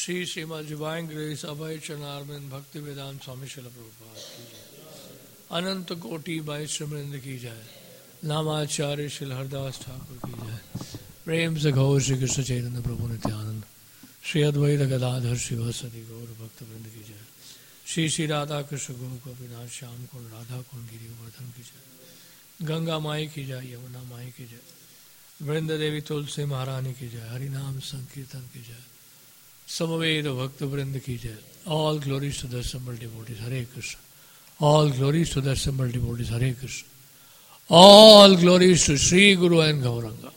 Shri Srimad divine grace Abhay Charanaravinda Bhakti Vedanta स्वामी शिल प्रभुपाद की जय। अनंत कोटि वैष्णववृंद की जय। नामाचार्य श्री हरदास ठाकुर की जय। प्रेम से गौर श्री कृष्ण चैतन्य प्रभु नित्यानंद श्री अद्वैत गदाधर शिवसदि गौर भक्त वृंद की जय। श्री श्री राधा कृष्ण गो गोपीनाथ श्याम कुंड राधा कुंड गिरि गोवर्धन की जय। गंगा माई की जय, यमुना माई की जय, वृंद देवी तुलसी महारानी की जय। हरि नाम संकीर्तन की जय। समवेद भक्त वृंद की जय। All glories to the assembled devotees, Hare Krishna. All glories to the assembled devotees, Hare Krishna. All glories to Shri Guru and Gauranga.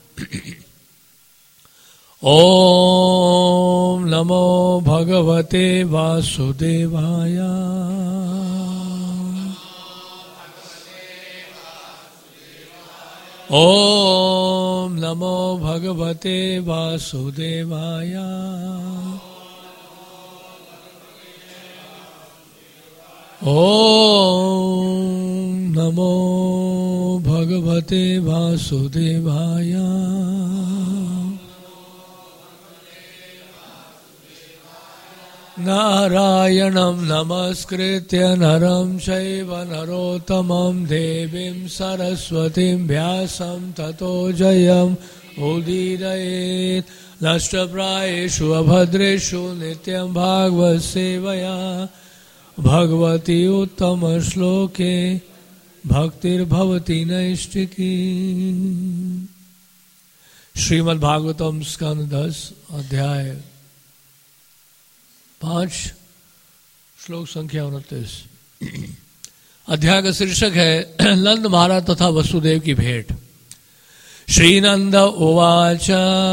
ओम नमो भगवते वासुदेवाय। ओम नमो भगवते वासुदेवाय। ओम नमो भगवते वासुदेवाय। नारायणं नमस्कृत्य नरं चैव नरोत्तमं देवीं सरस्वतीं व्यासं ततो जयम् उदीरयेत्। नष्टप्रायेषु अभद्रेषु नित्यं भागवत सेवया भगवती उत्तमश्लोके भक्तिर्भवति नैष्टिकी। श्रीमद्भागवतम स्कंद 10 अध्याय 5 श्लोक संख्या 29। अध्याय का शीर्षक है नंद महाराज तथा वसुदेव की भेंट। श्री नंद उवाच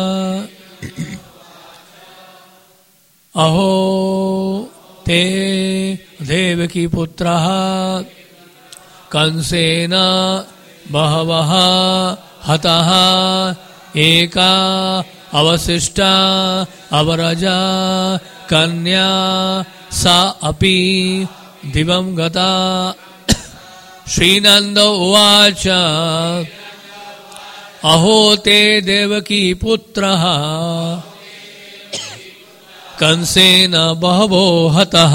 अहो ते देवकी पुत्रः कंसेन बहवः हतः एका अवशिष्टा अवरजा कन्या सा अपि दिवं गता। श्रीनंद उवाच अहो ते देवकी पुत्रः कंसेन बहवो हतः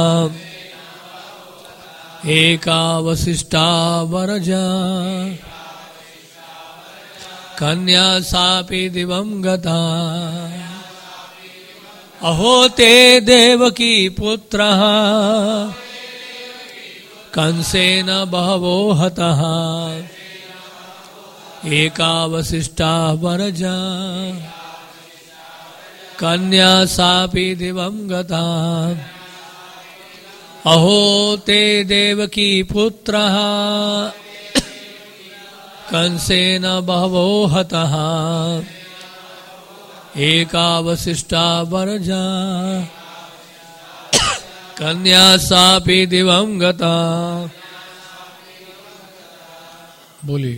एका वसिष्ठा वरजा कन्या सापि दिवं गता। अहो ते देवकी पुत्रः कंसेन बहवो हतः एका वसिष्ठा वरजा कन्या सापि दिवं गता। अहो ते देवकी पुत्रः कंसेन बहवो हतः एका वसिष्ठा वरजा कन्या सापि दिवं गता। बोली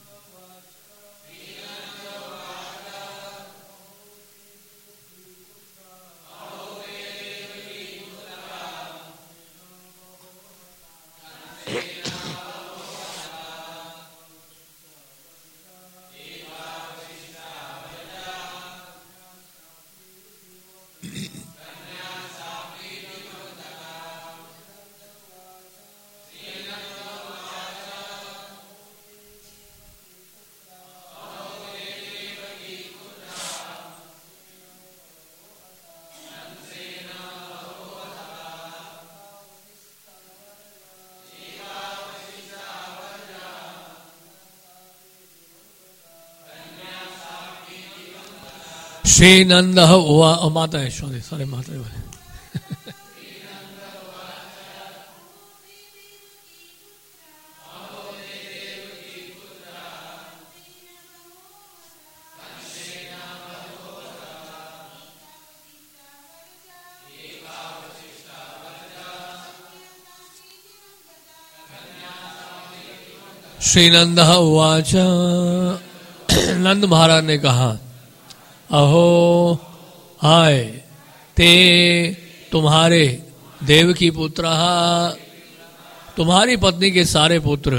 श्री नंद हुआ माता है सारे माता है। श्री नंद उवाच नंद महाराज ने कहा अहो हाय ते तुम्हारे देवकी पुत्र तुम्हारी पत्नी के सारे पुत्र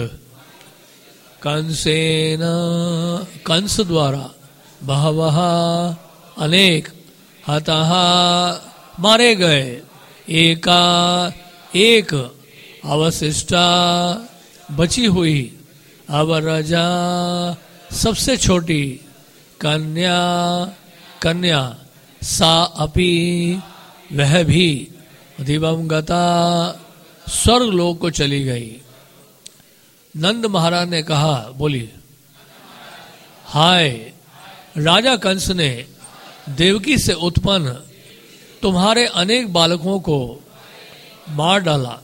कंसेन कंस द्वारा बहवः अनेक हतः मारे गए, एका एक अवशिष्टा बची हुई, अब रजा सबसे छोटी, कन्या कन्या सा अपि वह भी दिवम गता स्वर्ग लोक को चली गई। नंद महाराज ने कहा, बोलिए, हाय राजा कंस ने देवकी से उत्पन्न तुम्हारे अनेक बालकों को मार डाला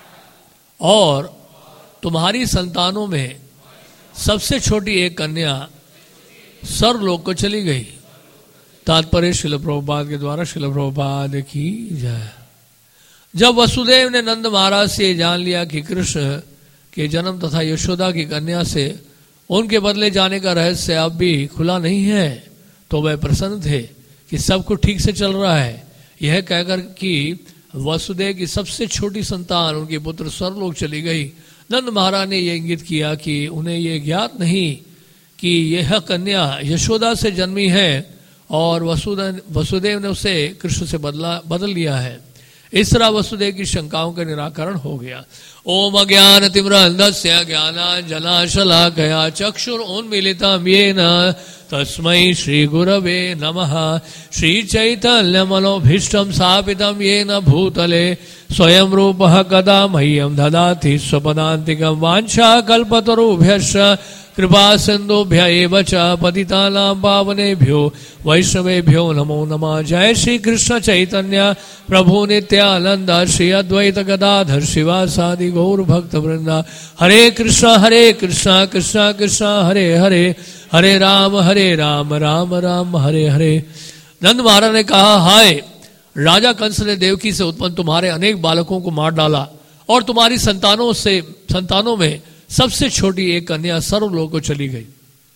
और तुम्हारी संतानों में सबसे छोटी एक कन्या स्वर्गलोक को चली गई। तात्पर्य श्रील प्रभुपाद के द्वारा। श्रील प्रभुपाद की जय। जब वसुदेव ने नंद महाराज से जान लिया कि कृष्ण के जन्म तथा यशोदा की कन्या से उनके बदले जाने का रहस्य अब भी खुला नहीं है, तो वह प्रसन्न थे कि सब कुछ ठीक से चल रहा है। यह कहकर कि वसुदेव की सबसे छोटी संतान उनके पुत्र स्वर्गलोक चली गई, नंद महाराज ने यह इंगित किया कि उन्हें यह ज्ञात नहीं कि यह कन्या यशोदा से जन्मी है और वसुदेव ने उसे कृष्ण से बदल लिया है। इस तरह वसुदेव की शंकाओं का निराकरण हो गया। ओम अज्ञान तिम्रान्धस्य ज्ञानाञ्जनशलाकया चक्षुरुन्मीलितं येन तस्मै श्री गुरवे नमः। श्री चैतन्यमनोभीष्टं स्थापितं येन भूतले स्वयं रूपः कदा मह्यं ददाति स्वपदान्तिकं। वाञ्छाकल्पतरुभ्यश्च कृपा सिन्धुभ्य एव च पतितानां पावनेभ्यो वैष्णवेभ्यो नमो नमः। जय श्री कृष्ण चैतन्य प्रभु नित्यानंद श्री अद्वैत गदाधर शिवासादि गौर भक्त वृंदा। हरे कृष्ण कृष्ण कृष्ण हरे हरे, हरे राम राम राम हरे हरे। नंद महाराज ने कहा, हाय राजा कंस ने देवकी से उत्पन्न तुम्हारे अनेक बालकों को मार डाला और तुम्हारी संतानों में सबसे छोटी एक कन्या सर्वलोक को चली गई।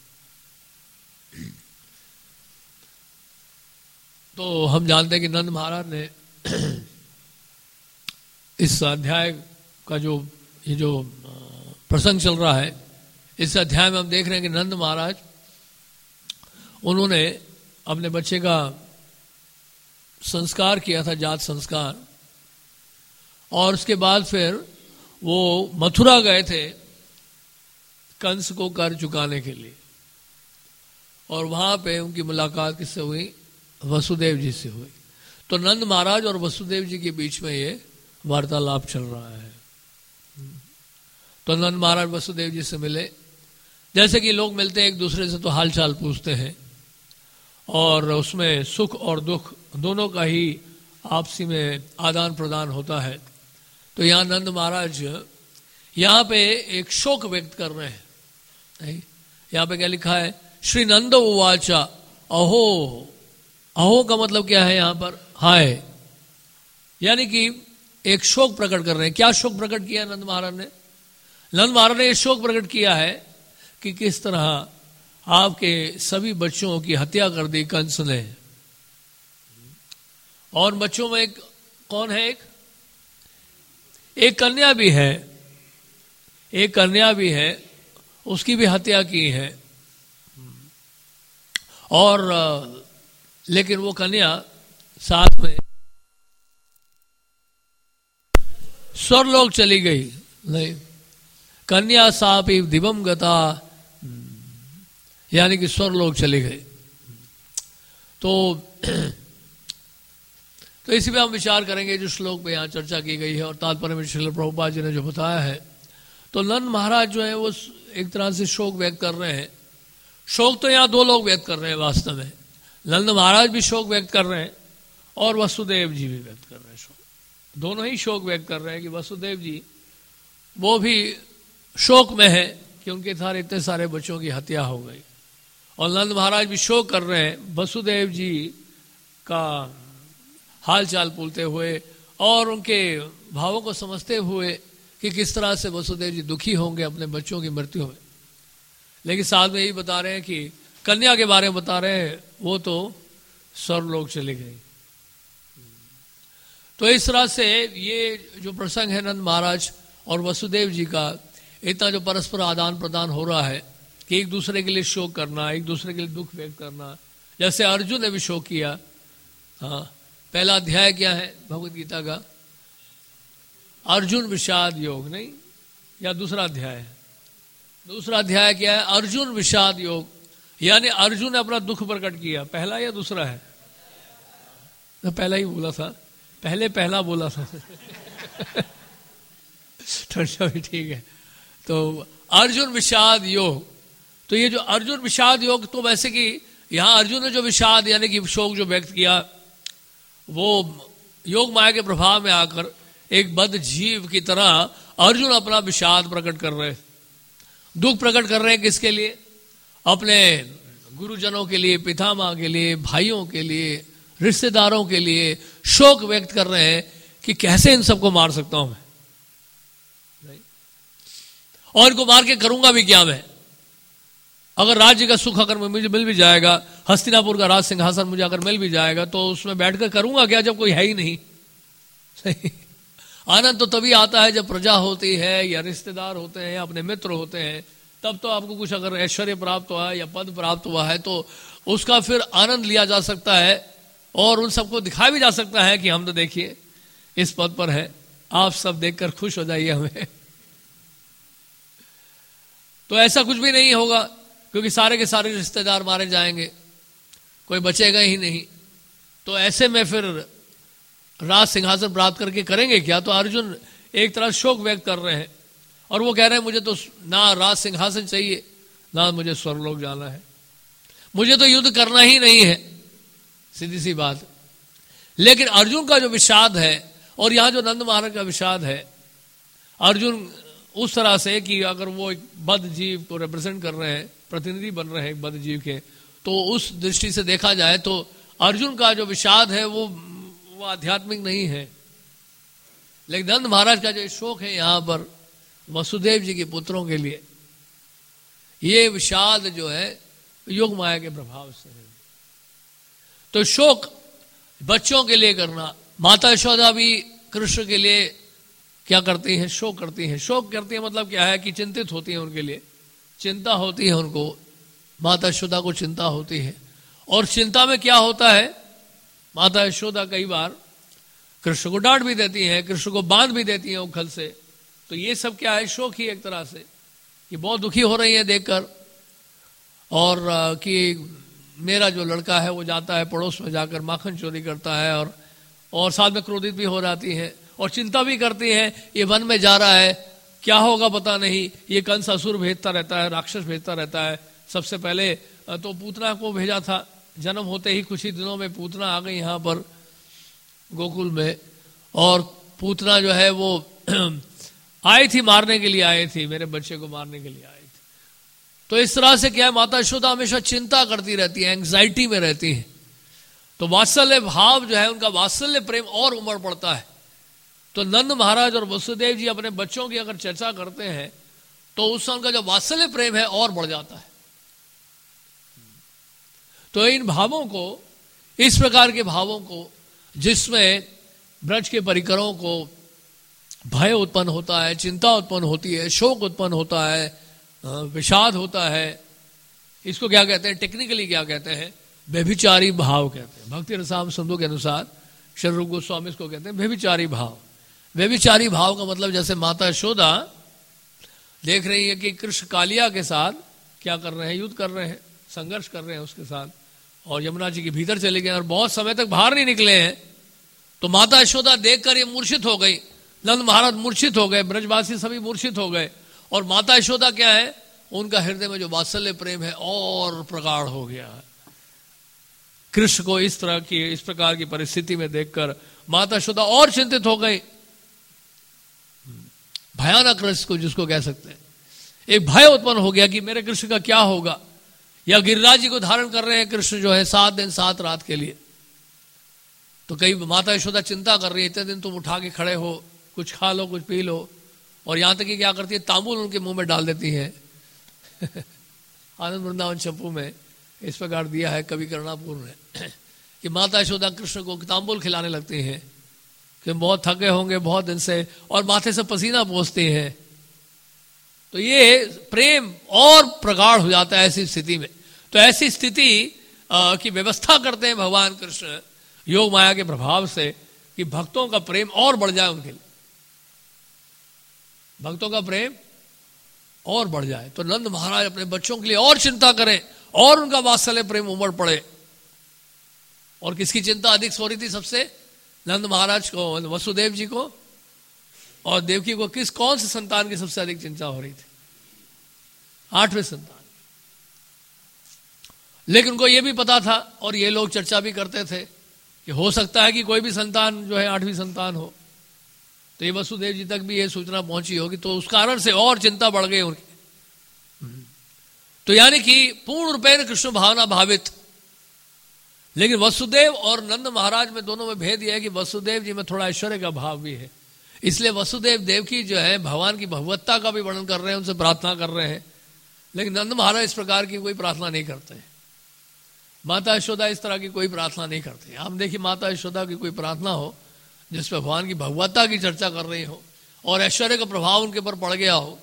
तो हम जानते हैं कि नंद महाराज ने इस अध्याय का ये जो प्रसंग चल रहा है, इस अध्याय में हम देख रहे हैं कि नंद महाराज उन्होंने अपने बच्चे का संस्कार किया था, जात संस्कार, और उसके बाद फिर वो मथुरा गए थे कंस को कर चुकाने के लिए, और वहां पे उनकी मुलाकात किससे हुई? वसुदेव जी से हुई। तो नंद महाराज और वसुदेव जी के बीच में ये वार्तालाप चल रहा है। तो नंद महाराज वसुदेव जी से मिले, जैसे कि लोग मिलते हैं एक दूसरे से तो हालचाल पूछते हैं, और उसमें सुख और दुख दोनों का ही आपसी में आदान प्रदान होता है। तो यहाँ नंद महाराज यहाँ पे एक शोक व्यक्त कर रहे हैं। यहाँ पे क्या लिखा है? श्री नंद उवाचा अहो। अहो का मतलब क्या है यहाँ पर? हाय, यानी कि एक शोक प्रकट कर रहे हैं। क्या शोक प्रकट किया नंद महाराज ने? नंद महाराज ने शोक प्रकट किया है कि किस तरह आपके सभी बच्चों की हत्या कर दी कंस ने, और बच्चों में कौन है? एक कन्या भी है, एक कन्या भी है, उसकी भी हत्या की है। और लेकिन वो कन्या साथ में स्वर्गलोक चली गई नहीं। कन्या सापि दिवम गता, यानी कि स्वर्गलोक चली गई। तो इसी पे हम विचार करेंगे जो श्लोक पे यहाँ चर्चा की गई है और तात्पर्य में श्रील प्रभुपाद जी ने जो बताया है। तो नंद महाराज जो है वो एक तरह से शोक व्यक्त कर रहे हैं। शोक तो यहाँ दो लोग व्यक्त कर रहे हैं वास्तव में। नंद महाराज भी शोक व्यक्त कर रहे हैं और वसुदेव जी भी व्यक्त कर रहे हैं शोक। दोनों ही शोक व्यक्त कर रहे हैं कि वसुदेव जी वो भी शोक में है कि उनके सारे इतने सारे बच्चों की हत्या हो गई, और नंद महाराज भी शोक कर रहे हैं वसुदेव जी का हाल चाल पूछते हुए और उनके भावों को समझते हुए कि किस तरह से वसुदेव जी दुखी होंगे अपने बच्चों की मृत्यु में। लेकिन साथ में यही बता रहे हैं कि कन्या के बारे में बता रहे हैं, वो तो स्वर्गलोक चली गई। तो इस तरह से ये जो प्रसंग है नंद महाराज और वसुदेव जी का, इतना जो परस्पर आदान प्रदान हो रहा है कि एक दूसरे के लिए शोक करना, एक दूसरे के लिए दुख व्यक्त करना। जैसे अर्जुन ने भी शोक किया, हाँ, पहला अध्याय क्या है भगवत गीता का? अर्जुन विषाद योग, नहीं? या दूसरा अध्याय है? दूसरा अध्याय क्या है? अर्जुन विषाद योग, यानी अर्जुन ने अपना दुख प्रकट किया। पहला या दूसरा है? तो पहला ही बोला था, पहला बोला था। तो भी ठीक है। तो अर्जुन विषाद योग, तो ये जो अर्जुन विषाद योग, तो वैसे कि यहां अर्जुन ने जो विषाद यानी कि शोक जो व्यक्त किया, वो योग माया के प्रभाव में आकर एक बद्ध जीव की तरह अर्जुन अपना विषाद प्रकट कर रहे, दुख प्रकट कर रहे हैं। किसके लिए? अपने गुरुजनों के लिए, पितामह के लिए, भाइयों के लिए, रिश्तेदारों के लिए शोक व्यक्त कर रहे हैं कि कैसे इन सबको मार सकता हूं मैं, नहीं? और इनको मार के करूंगा भी क्या मैं? अगर राज्य का सुख अगर मुझे मिल भी जाएगा, हस्तिनापुर का राज सिंहासन मुझे अगर मिल भी जाएगा, तो उसमें बैठकर करूंगा क्या जब कोई है ही नहीं? सही। आनंद तो तभी आता है जब प्रजा होती है या रिश्तेदार होते हैं या अपने मित्र होते हैं, तब तो आपको कुछ अगर ऐश्वर्य प्राप्त हुआ है या पद प्राप्त हुआ है तो उसका फिर आनंद लिया जा सकता है और उन सबको दिखाया भी जा सकता है कि हम तो देखिए इस पद पर है, आप सब देखकर खुश हो जाइए हमें। तो ऐसा कुछ भी नहीं होगा, क्योंकि सारे के सारे रिश्तेदार मारे जाएंगे, कोई बचेगा ही नहीं। तो ऐसे में फिर राज सिंहासन प्राप्त करके करेंगे क्या? तो अर्जुन एक तरह शोक व्यक्त कर रहे हैं और वो कह रहे हैं मुझे तो ना राज सिंहासन चाहिए, ना मुझे स्वर्गलोक जाना है, मुझे तो युद्ध करना ही नहीं है, सीधी सी बात। लेकिन अर्जुन का जो विषाद है और यहां जो नंद महाराज का विषाद है, अर्जुन उस तरह से कि अगर वो एक बद्ध जीव को रिप्रेजेंट कर रहे हैं, प्रतिनिधि बन रहे हैं एक बद्ध जीव के, तो उस दृष्टि से देखा जाए तो अर्जुन का जो विषाद है वो आध्यात्मिक नहीं है। लेकिन नंद महाराज का जो शोक है यहां पर वसुदेव जी के पुत्रों के लिए, ये विषाद जो है योग माया के प्रभाव से है। तो शोक बच्चों के लिए करना, माता यशोदा भी कृष्ण के लिए क्या करती हैं? शोक करती हैं। शोक करती है मतलब क्या है कि चिंतित होती है, उनके लिए चिंता होती है, उनको माता यशोदा को चिंता होती है। और चिंता में क्या होता है, माता यशोदा कई बार कृष्ण को डांट भी देती हैं, कृष्ण को बांध भी देती हैं उखल से। तो ये सब क्या है? शोक ही एक तरह से, ये बहुत दुखी हो रही है देखकर, और कि मेरा जो लड़का है वो जाता है पड़ोस में जाकर माखन चोरी करता है, और साथ में क्रोधित भी हो जाती है और चिंता भी करती है, ये वन में जा रहा है, क्या होगा पता नहीं, ये कंस असुर भेजता रहता है, राक्षस भेजता रहता है। सबसे पहले तो पूतना को भेजा था, जन्म होते ही कुछ ही दिनों में पूतना आ गई यहाँ पर गोकुल में, और पूतना जो है वो आई थी, मारने के लिए आई थी, मेरे बच्चे को मारने के लिए आई थी। तो इस तरह से क्या है, माता यशोदा हमेशा चिंता करती रहती है, एंग्जाइटी में रहती है। तो वात्सल्य भाव जो है, उनका वात्सल्य प्रेम और उमड़ पड़ता है। तो नंद महाराज और वसुदेव जी अपने बच्चों की अगर चर्चा करते हैं तो उससे उनका जो वात्सल्य प्रेम है और बढ़ जाता है। तो इन भावों को, इस प्रकार के भावों को, जिसमें ब्रज के परिकरों को भय उत्पन्न होता है, चिंता उत्पन्न होती है, शोक उत्पन्न होता है, विषाद होता है, इसको क्या कहते हैं? टेक्निकली क्या कहते हैं? व्यभिचारी भाव कहते हैं। भक्ति रसायन सिंधु के अनुसार श्री रूप गोस्वामी इसको कहते हैं व्यभिचारी भाव। व्यभिचारी भाव का मतलब जैसे माता यशोदा देख रही है कि कृष्ण कालिया के साथ क्या कर रहे हैं, युद्ध कर रहे हैं, संघर्ष कर रहे हैं उसके साथ, और यमुना जी के भीतर चले गए और बहुत समय तक बाहर नहीं निकले हैं। तो माता यशोदा देखकर ये मूर्छित हो गई, नंद महाराज मूर्छित हो गए, ब्रजवासी सभी मूर्छित हो गए। और माता यशोदा क्या है, उनका हृदय में जो वात्सल्य प्रेम है और प्रगाढ़ हो गया है। कृष्ण को इस तरह की, इस प्रकार की परिस्थिति में देखकर माता यशोदा और चिंतित हो गई। भयानक रस को जिसको कह सकते हैं, एक भय उत्पन्न हो गया कि मेरे कृष्ण का क्या होगा। या गिरिराज जी को धारण कर रहे हैं कृष्ण जो है 7 दिन 7 रात के लिए। तो कई माता यशोदा चिंता कर रही है, इतने दिन तुम उठा के खड़े हो, कुछ खा लो, कुछ पी लो, और यहां तक कि क्या करती है, तांबुल उनके मुंह में डाल देती है। आनंद वृंदावन चंपू में इस प्रकार दिया है कवि कर्णापुर ने कि माता यशोदा कृष्ण को तांबुल खिलाने लगती हैं कि बहुत थके होंगे बहुत दिन से, और माथे से पसीना पोंछती हैं। तो ये प्रेम और प्रगाढ़ हो जाता है ऐसी स्थिति में। तो ऐसी स्थिति की व्यवस्था करते हैं भगवान कृष्ण, योग माया के प्रभाव से कि भक्तों का प्रेम और बढ़ जाए उनके लिए, भक्तों का प्रेम और बढ़ जाए। तो नंद महाराज अपने बच्चों के लिए और चिंता करें और उनका वात्सल्य प्रेम उमड़ पड़े। और किसकी चिंता अधिक हो रही थी सबसे? नंद महाराज को, वसुदेव जी को और देवकी को। कौन से संतान की सबसे अधिक चिंता हो रही थी? 8वें संतान। लेकिन उनको यह भी पता था और ये लोग चर्चा भी करते थे कि हो सकता है कि कोई भी संतान जो है 8वीं संतान हो। तो ये वसुदेव जी तक भी ये सूचना पहुंची होगी, तो उस कारण से और चिंता बढ़ गई उनकी। तो यानी कि पूर्ण रूपेण कृष्ण भावना भावित। लेकिन वसुदेव और नंद महाराज में दोनों में भेद यह है कि वसुदेव जी में थोड़ा ऐश्वर्य का भाव भी है, इसलिए वसुदेव देवकी जो है भगवान की भगवत्ता का भी वर्णन कर रहे हैं, उनसे प्रार्थना कर रहे हैं। लेकिन नंद महाराज इस प्रकार की कोई प्रार्थना नहीं करते हैं। माता यशोदा इस तरह की कोई प्रार्थना नहीं करते। आप देखिए माता यशोदा की कोई प्रार्थना हो जिसपे भगवान की भगवत्ता की चर्चा कर रही हो और ऐश्वर्य का प्रभाव उनके ऊपर पड़ गया हो,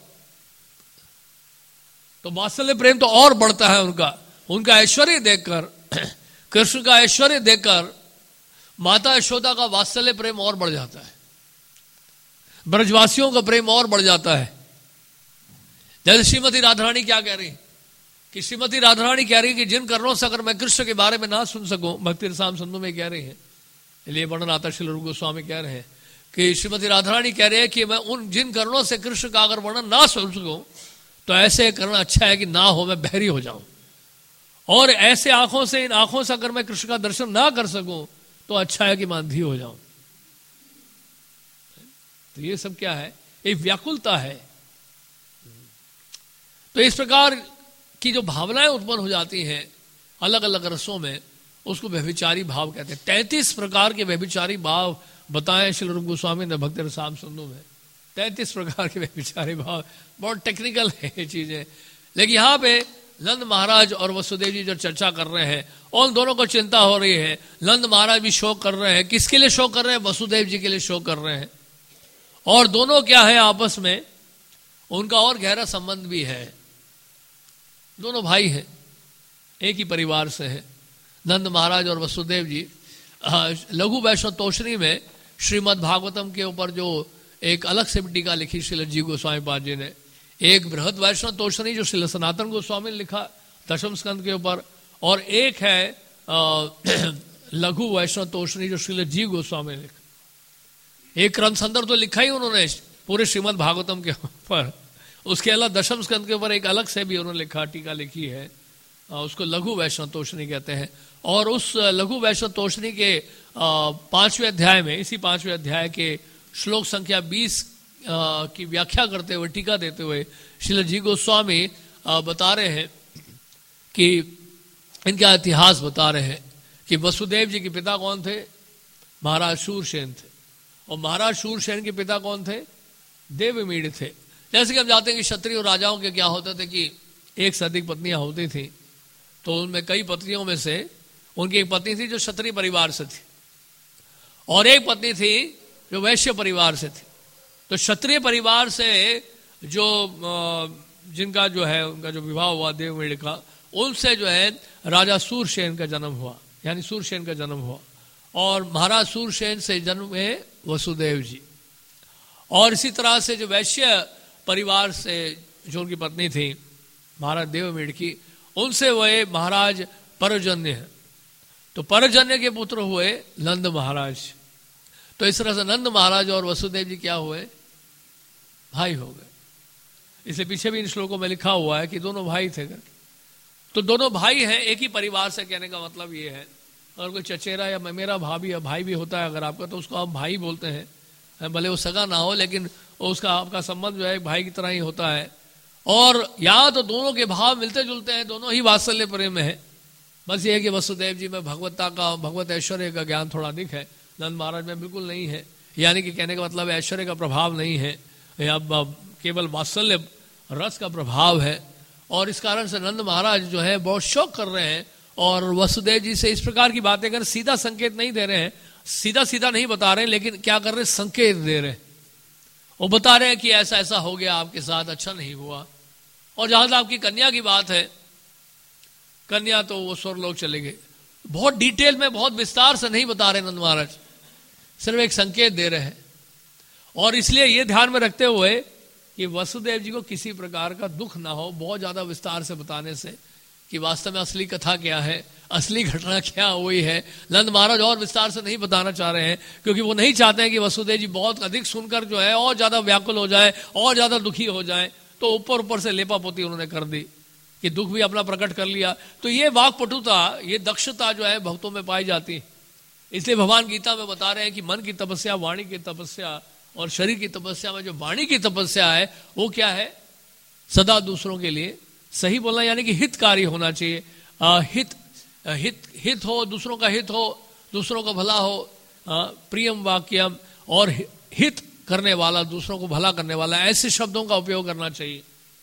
तो वात्सल्य प्रेम तो और बढ़ता है उनका ऐश्वर्य देखकर, कृष्ण का ऐश्वर्य देखकर माता यशोदा का वात्सल्य प्रेम और बढ़ जाता है, ब्रजवासियों का प्रेम और बढ़ जाता है। जैसे श्रीमती राधारानी क्या कह रही कि श्रीमती राधारानी कह रही कि जिन कारणों से अगर मैं कृष्ण के बारे में ना सुन सकूं, भक्ति रसाम सिंधु में कह रही है, इसलिए वर्णन आता श्री रूप गोस्वामी कह रहे हैं कि श्रीमती राधारानी कह रही है कि मैं उन जिन कारणों से कृष्ण का अगर वर्णन ना सुन सकूं तो ऐसे करना अच्छा है कि ना हो, मैं बहरी हो जाऊं। और ऐसे आंखों से, इन आंखों से अगर मैं कृष्ण का दर्शन ना कर सकूं तो अच्छा है कि मैं अंधी हो जाऊं। तो ये सब क्या है? एक व्याकुलता है। तो इस प्रकार की जो भावनाएं उत्पन्न हो जाती हैं अलग अलग रसों में, उसको व्यभिचारी भाव कहते हैं। 33 प्रकार के व्यभिचारी भाव बताएं श्री रूप गोस्वामी ने भक्ति रसाम सिंधु में। 33 प्रकार के व्यभिचारी भाव, बहुत टेक्निकल है ये चीजें। लेकिन यहाँ पे नंद महाराज और वसुदेव जी जो चर्चा कर रहे हैं, और दोनों को चिंता हो रही है। नंद महाराज भी शोक कर रहे हैं। किसके लिए शोक कर रहे हैं? वसुदेव जी के लिए शोक कर रहे हैं। और दोनों क्या है आपस में, उनका और गहरा संबंध भी है। दोनों भाई हैं, एक ही परिवार से है, नंद महाराज और वसुदेव जी। लघु वैष्णव तोषणी में श्रीमद् भागवतम के ऊपर जो एक अलग से टीका लिखी श्रील जी गोस्वामी पाद जी ने, एक बृहद वैष्णव तोषणी जो श्रील सनातन गोस्वामी ने लिखा 10वें स्कंद के ऊपर, और एक है लघु वैष्णव तोषणी जो श्रील जी गोस्वामी ने लिखा। एक क्रम संदर्भ तो लिखा ही उन्होंने पूरे श्रीमद् भागवतम के ऊपर, उसके अलावा 10वें स्कंद के ऊपर एक अलग से भी उन्होंने लिखा, टीका लिखी है, उसको लघु वैष्णव तोषणी कहते हैं। और उस लघु वैष्णव तोषणी के 5वें अध्याय में, इसी 5वें अध्याय के श्लोक संख्या 20 की व्याख्या करते हुए, टीका देते हुए श्रील जी गोस्वामी बता रहे हैं कि इनका इतिहास बता रहे हैं कि वसुदेव जी के पिता कौन थे? महाराज शूरसेन थे। और महाराज शूरसेन के पिता कौन थे? देवमीड़ थे। जैसे कि हम जानते हैं कि क्षत्रिय राजाओं के क्या होते थे कि एक से अधिक पत्नियां होती थी, तो उनमें कई पत्नियों में से उनकी एक पत्नी थी जो क्षत्रिय परिवार से थी और एक पत्नी थी जो वैश्य परिवार से थी। तो क्षत्रिय परिवार से जो जिनका जो है उनका जो विवाह हुआ देवमीड़ का, उनसे जो है राजा सूरसेन का जन्म हुआ, यानी सूरसेन का जन्म हुआ। और महाराज सूरसेन से जन्म है वसुदेव जी। और इसी तरह से जो वैश्य परिवार से जो उनकी पत्नी थी महाराज देवमीड़ की, उनसे वह महाराज परजन्य है। तो परजन्य के पुत्र हुए नंद महाराज। तो इस तरह से नंद महाराज और वसुदेव जी क्या हुए? भाई हो गए। इसलिए पीछे भी इन श्लोकों में लिखा हुआ है कि दोनों भाई थे। तो दोनों भाई हैं, एक ही परिवार से, कहने का मतलब ये है। अगर कोई चचेरा या मेरा भाभी या भाई भी होता है अगर आपका, तो उसको आप भाई बोलते हैं, भले वो सगा ना हो, लेकिन उसका आपका संबंध जो है भाई की तरह ही होता है। और यहाँ तो दोनों के भाव मिलते जुलते हैं, दोनों ही वात्सल्य प्रेम में है। बस ये है कि वसुदेव जी में भगवत्ता का, भगवत ऐश्वर्य का ज्ञान थोड़ा अधिक है, नंद महाराज में बिल्कुल नहीं है। यानी कि कहने का मतलब ऐश्वर्य का प्रभाव नहीं है, या केवल वात्सल्य रस का प्रभाव है। और इस कारण से नंद महाराज जो है बहुत शौक कर रहे हैं और वसुदेव जी से इस प्रकार की बातें कर, सीधा संकेत नहीं दे रहे हैं, सीधा सीधा नहीं बता रहे हैं, लेकिन क्या कर रहे हैं? संकेत दे रहे हैं। वो बता रहे हैं कि ऐसा ऐसा हो गया आपके साथ, अच्छा नहीं हुआ। और जहां तक आपकी कन्या की बात है, कन्या तो वो स्वर्गलोक चले गए। बहुत डिटेल में, बहुत विस्तार से नहीं बता रहे नंद महाराज, सिर्फ एक संकेत दे रहे हैं। और इसलिए ये ध्यान में रखते हुए कि वसुदेव जी को किसी प्रकार का दुख ना हो बहुत ज्यादा विस्तार से बताने से, कि वास्तव में असली कथा क्या है, असली घटना क्या हुई है, नंद महाराज और विस्तार से नहीं बताना चाह रहे हैं, क्योंकि वो नहीं चाहते हैं कि वसुदेव जी बहुत अधिक सुनकर जो है और ज्यादा व्याकुल हो जाए, और ज्यादा दुखी हो जाए। तो ऊपर ऊपर से लेपापोती उन्होंने कर दी कि दुख भी अपना प्रकट कर लिया। तो ये वाक्पटुता, ये दक्षता जो है भक्तों में पाई जाती है। इसलिए भगवान गीता में बता रहे हैं कि मन की तपस्या, वाणी की तपस्या और शरीर की तपस्या में जो वाणी की तपस्या है वो क्या है, सदा दूसरों के लिए सही बोलना, यानी कि हितकारी होना चाहिए। हित हो, दूसरों का हित हो, दूसरों का भला हो, प्रियम वाक्यम, और हित करने वाला, दूसरों को भला करने वाला, ऐसे शब्दों का उपयोग करना चाहिए।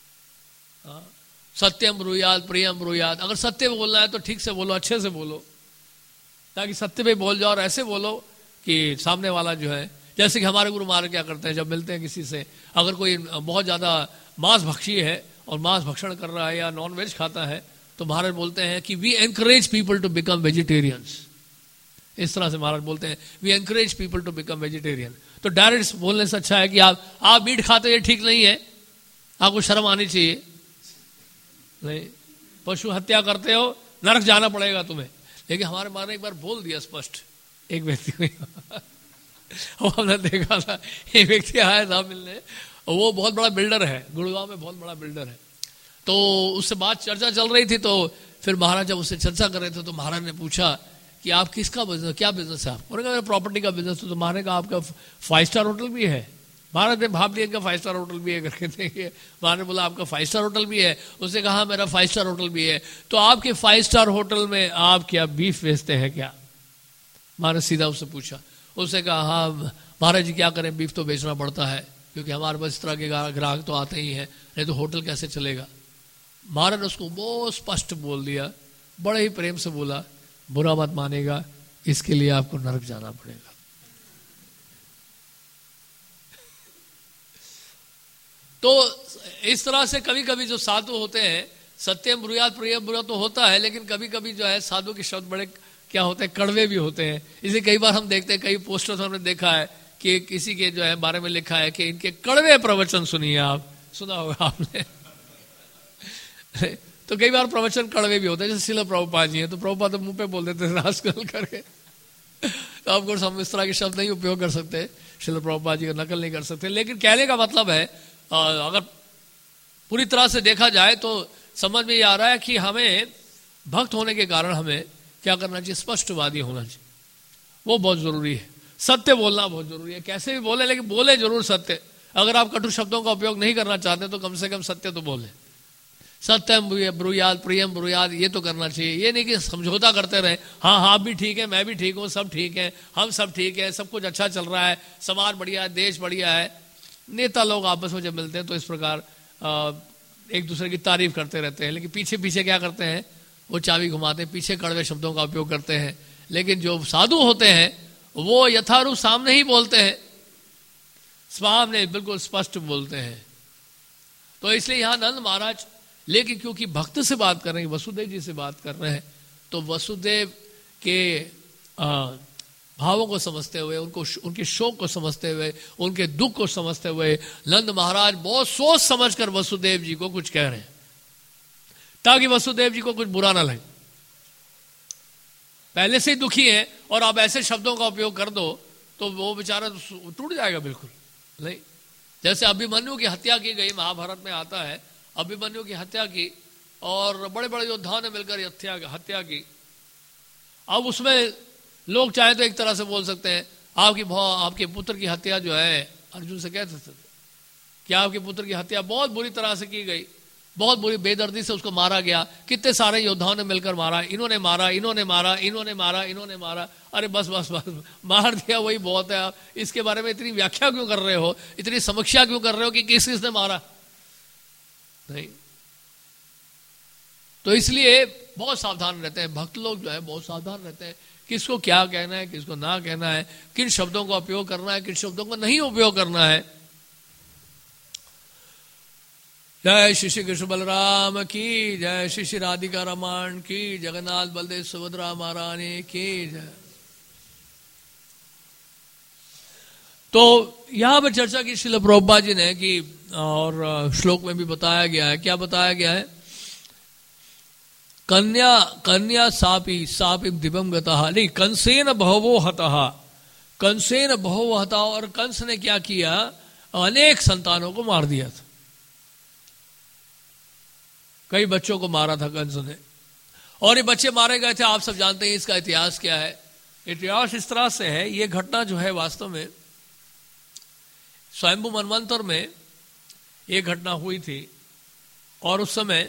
सत्यम ब्रूयात, प्रियम ब्रूयात। अगर सत्य बोलना है तो ठीक से बोलो, अच्छे से बोलो, ताकि सत्य पे बोल जाओ, और ऐसे बोलो कि सामने वाला जो है, जैसे कि हमारे गुरु महाराज क्या करते हैं, जब मिलते हैं किसी से, अगर कोई बहुत ज्यादा मांस भक्षी है और मांस भक्षण कर रहा है या नॉन वेज खाता है, तो महाराज बोलते हैं कि we encourage people to become vegetarians. इस तरह से महाराज बोलते हैं, we encourage people to become vegetarian. तो डायरेक्ट बोलने से अच्छा है कि आप मीट खाते, ये ठीक नहीं है, आपको शर्म आनी चाहिए। नहीं, पशु हत्या करते हो, नरक जाना पड़ेगा तुम्हें। लेकिन हमारे महाराज ने एक बार बोल दिया स्पष्ट एक व्यक्ति को हमने देखा था, एक व्यक्ति आया था मिलने, वो बहुत बड़ा बिल्डर है, गुड़गांव में बहुत बड़ा बिल्डर है। तो उससे बात चर्चा चल रही थी, तो फिर महाराज जब उससे चर्चा कर रहे थे तो महाराज ने पूछा कि आप किसका बिजनेस, क्या बिजनेस है आप? उन्होंने कहा प्रॉपर्टी का बिजनेस। तो महाराज ने कहा आपका 5 स्टार होटल भी है? महाराज ने भाप लिया, 5 स्टार होटल भी है करके देखिए। महाराज ने बोला आपका 5 स्टार होटल भी है? उसने कहा मेरा 5 स्टार होटल भी है। तो आपके 5 स्टार होटल में आप क्या बीफ बेचते हैं क्या? महाराज सीधा उससे पूछा। उसने कहा हाँ महाराज जी क्या करें, बीफ तो बेचना पड़ता है, क्योंकि हमारे पास इस तरह के ग्राहक तो आते ही हैं, नहीं तो होटल कैसे चलेगा। महाराज ने उसको बहुत स्पष्ट बोल दिया, बड़े ही प्रेम से बोला, बुरा मत मानेगा, इसके लिए आपको नरक जाना पड़ेगा। तो इस तरह से कभी कभी जो साधु होते हैं, सत्यम ब्रूयात प्रियम ब्रूयात तो होता है, लेकिन कभी कभी जो है साधु के शब्द बड़े क्या होते हैं, कड़वे भी होते हैं। इसलिए कई बार हम देखते हैं, कई पोस्टर्स हमने देखा है कि किसी के जो है बारे में लिखा है कि इनके कड़वे प्रवचन सुनिए। आप सुना होगा आपने तो कई बार प्रवचन कड़वे भी होते हैं, जैसे श्रील प्रभुपाद जी हैं, तो प्रभुपाद तो मुंह पे बोल देते हैं रास्कल करके। तो ऑफकोर्स हम इस तरह के शब्द नहीं उपयोग कर सकते, श्रील प्रभुपाद जी का नकल नहीं कर सकते, लेकिन कहने का मतलब है अगर पूरी तरह से देखा जाए तो समझ में ये आ रहा है कि हमें भक्त होने के कारण हमें क्या करना चाहिए, स्पष्टवादी होना चाहिए। वो बहुत जरूरी है, सत्य बोलना बहुत जरूरी है। कैसे भी बोले, लेकिन बोले जरूर सत्य। अगर आप कटु शब्दों का उपयोग नहीं करना चाहते तो कम से कम सत्य तो बोले। सत्यम ब्रूयात प्रियम ब्रूयात, ये तो करना चाहिए। ये नहीं कि समझौता करते रहे, हाँ हाँ भी ठीक है, मैं भी ठीक हूँ, सब ठीक है, हम सब ठीक है, सब कुछ अच्छा चल रहा है, समाज बढ़िया है, देश बढ़िया है। नेता लोग आपस में जब मिलते हैं तो इस प्रकार एक दूसरे की तारीफ करते रहते हैं, लेकिन पीछे पीछे क्या करते हैं, वो चाबी घुमाते हैं, पीछे कड़वे शब्दों का उपयोग करते हैं। लेकिन जो साधु होते हैं वो यथारूप सामने ही बोलते हैं, सामने बिल्कुल स्पष्ट बोलते हैं। तो इसलिए यहां नंद महाराज, लेकिन क्योंकि भक्त से बात कर रहे हैं, वसुदेव जी से बात कर रहे हैं, तो वसुदेव के भावों को समझते हुए, उनके शोक को समझते हुए, उनके दुख को समझते हुए नंद महाराज बहुत सोच समझकर वसुदेव जी को कुछ कह रहे हैं, ताकि वसुदेव जी को कुछ बुरा ना लगे। पहले से ही दुखी है और आप ऐसे शब्दों का उपयोग कर दो तो वो बेचारा टूट जाएगा बिल्कुल। नहीं, जैसे अभिमन्यु की हत्या की गई, महाभारत में आता है, अभिमन्यु की हत्या की और बड़े बड़े योद्धाओं ने मिलकर हत्या की। अब उसमें लोग चाहे तो एक तरह से बोल सकते हैं आपके पुत्र की हत्या जो है, अर्जुन से कहते थे कि आपके पुत्र की हत्या बहुत बुरी तरह से की गई, बहुत बुरी बेदर्दी से उसको मारा गया, कितने सारे योद्धाओं ने मिलकर मारा, इन्होंने मारा, इन्होंने मारा, इन्होंने मारा, इन्होंने मारा। अरे बस बस बस, मार दिया वही बहुत है। आप इसके बारे में इतनी व्याख्या क्यों कर रहे हो, इतनी समीक्षा क्यों कर रहे हो कि किस किसने मारा? नहीं, तो इसलिए बहुत सावधान रहते हैं भक्त लोग, जो है बहुत सावधान रहते हैं किसको क्या कहना है, किसको ना कहना है, किन शब्दों का उपयोग करना है, किन शब्दों को नहीं उपयोग करना है। जय श्री श्री कृष्ण बलराम की जय, श्री श्री राधिका रमण की, जगन्नाथ बलदेव सुभद्रा महारानी की जय। तो यहां पर चर्चा की श्रील प्रभुपाद जी ने कि, और श्लोक में भी बताया गया है, क्या बताया गया है, कन्या सापी दिवम गतः, नहीं कंसेन बहवो हतः, कंसेन बहवो हतः, और कंस ने क्या किया, अनेक संतानों को मार दिया था, कई बच्चों को मारा था कंस ने, और ये बच्चे मारे गए थे। आप सब जानते हैं इसका इतिहास क्या है। इतिहास इस तरह से है, ये घटना जो है वास्तव में स्वयंभू मनवंतर में ये घटना हुई थी, और उस समय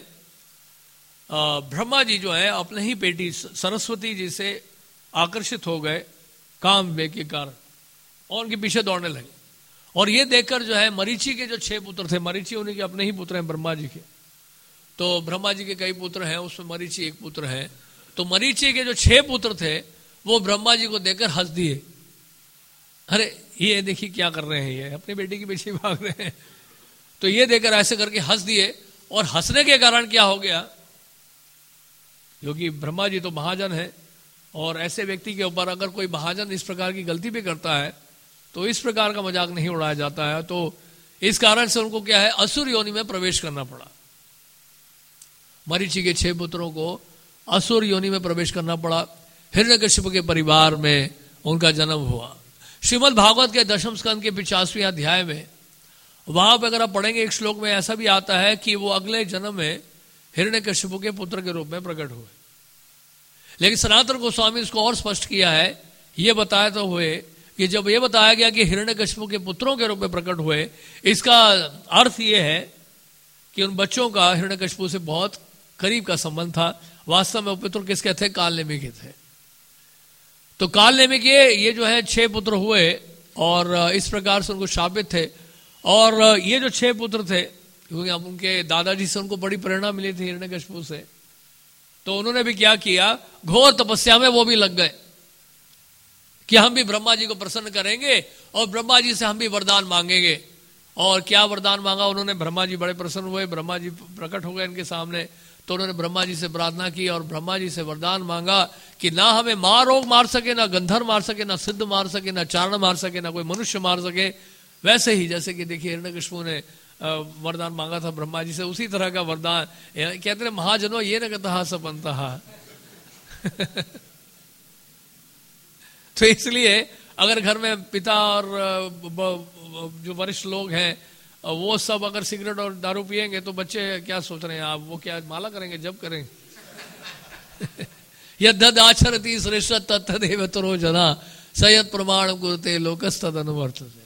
ब्रह्मा जी जो है अपने ही बेटी सरस्वती जी से आकर्षित हो गए काम विवेक के कारण, और उनके पीछे दौड़ने लगे। और ये देखकर जो है मरीचि के जो 6 पुत्र थे, मरीचि उन्हीं के अपने ही पुत्र हैं ब्रह्मा जी के, तो ब्रह्मा जी के कई पुत्र हैं, उसमें मरीचि एक पुत्र है। तो मरीचि के जो 6 पुत्र थे वो ब्रह्मा जी को देखकर हंस दिए, अरे ये देखिए क्या कर रहे हैं, ये अपनी बेटी के पीछे भाग रहे हैं। तो ये देखकर ऐसे करके हंस दिए, और हंसने के कारण क्या हो गया, क्योंकि ब्रह्मा जी तो महाजन है, और ऐसे व्यक्ति के ऊपर अगर कोई महाजन इस प्रकार की गलती भी करता है तो इस प्रकार का मजाक नहीं उड़ाया जाता है। तो इस कारण से उनको क्या है, असुर योनि में प्रवेश करना पड़ा। मरीचि के 6 पुत्रों को असुर योनि में प्रवेश करना पड़ा। हिरण्यकशिपु के परिवार में उनका जन्म हुआ। श्रीमद् भागवत के 10वें स्कंद के 85वें अध्याय में, वहां पर अगर आप पढ़ेंगे एक श्लोक में ऐसा भी आता है कि वो अगले जन्म में हिरण्यकशिपु के पुत्र के रूप में प्रकट हुए। लेकिन सनातन गोस्वामी इसको और स्पष्ट किया है, ये बताया तो हुए कि जब ये बताया गया कि हिरण्यकशिपु के पुत्रों के रूप में प्रकट हुए, इसका अर्थ ये है कि उन बच्चों का हिरण्यकशिपु से बहुत करीब का संबंध था। वास्तव में वो पुत्र किसके थे, कालनेमि के थे। तो कालनेमि के ये जो है 6 पुत्र हुए, और इस प्रकार से उनको शापित थे। और ये जो 6 पुत्र थे, क्योंकि अब उनके दादाजी से उनको बड़ी प्रेरणा मिली थी हिरण्यकशिपु से, तो उन्होंने भी क्या किया, घोर तपस्या में वो भी लग गए कि हम भी ब्रह्मा जी को प्रसन्न करेंगे और ब्रह्मा जी से हम भी वरदान मांगेंगे। और क्या वरदान मांगा उन्होंने, ब्रह्मा जी बड़े प्रसन्न हुए, ब्रह्मा जी प्रकट हो गए इनके सामने। तो उन्होंने ब्रह्मा जी से प्रार्थना की और ब्रह्मा जी से वरदान मांगा कि ना हमें महारोग मार सके, ना गंधर्व मार सके, ना सिद्ध मार सके, ना चारण मार सके, ना कोई मनुष्य मार सके। वैसे ही जैसे कि देखिए हिरण्यकशिपु ने वरदान मांगा था ब्रह्मा जी से, उसी तरह का वरदान। कहते हैं महाजनों ये न कहता सपंता तो इसलिए अगर घर में पिता और जो वरिष्ठ लोग हैं वो सब अगर सिगरेट और दारू पिएंगे तो बच्चे क्या सोच रहे हैं, आप वो क्या माला करेंगे, जब करेंगे यद्यद आचरति श्रेष्ठ तत्तदेव तरो जना सयत प्रमाण कुरुते लोकस्तद अनुवर्तते।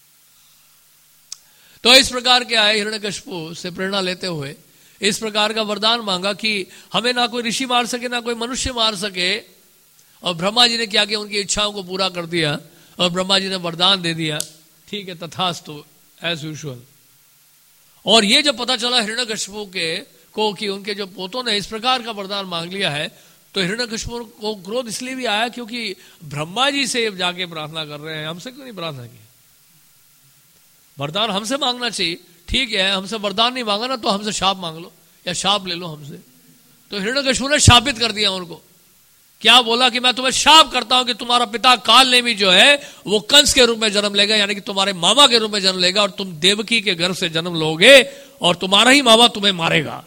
तो इस प्रकार के आए हिरण्यकशिपु से प्रेरणा लेते हुए इस प्रकार का वरदान मांगा कि हमें ना कोई ऋषि मार सके, ना कोई मनुष्य मार सके। और ब्रह्मा जी ने क्या किया, उनकी इच्छाओं को पूरा कर दिया और ब्रह्मा जी ने वरदान दे दिया, ठीक है तथास्तु एज यूजुअल। और ये जब पता चला हिरण्यकशिपु को कि उनके जो पोतों ने इस प्रकार का वरदान मांग लिया है, तो हिरण्यकशिपु को क्रोध इसलिए भी आया क्योंकि ब्रह्मा जी से जाके प्रार्थना कर रहे हैं, हमसे क्यों नहीं प्रार्थना की। वरदान हमसे मांगना चाहिए, ठीक है, हमसे वरदान नहीं मांगा ना तो हमसे शाप मांग लो या शाप ले लो हमसे। तो हिरण्यकशिपु ने शापित कर दिया उनको, क्या बोला कि मैं तुम्हें शाप करता हूं कि तुम्हारा पिता कालनेमि जो है वो कंस के रूप में जन्म लेगा, यानी कि तुम्हारे मामा के रूप में जन्म लेगा, और तुम देवकी के गर्भ से जन्म लोगे और तुम्हारा ही मामा तुम्हें मारेगा।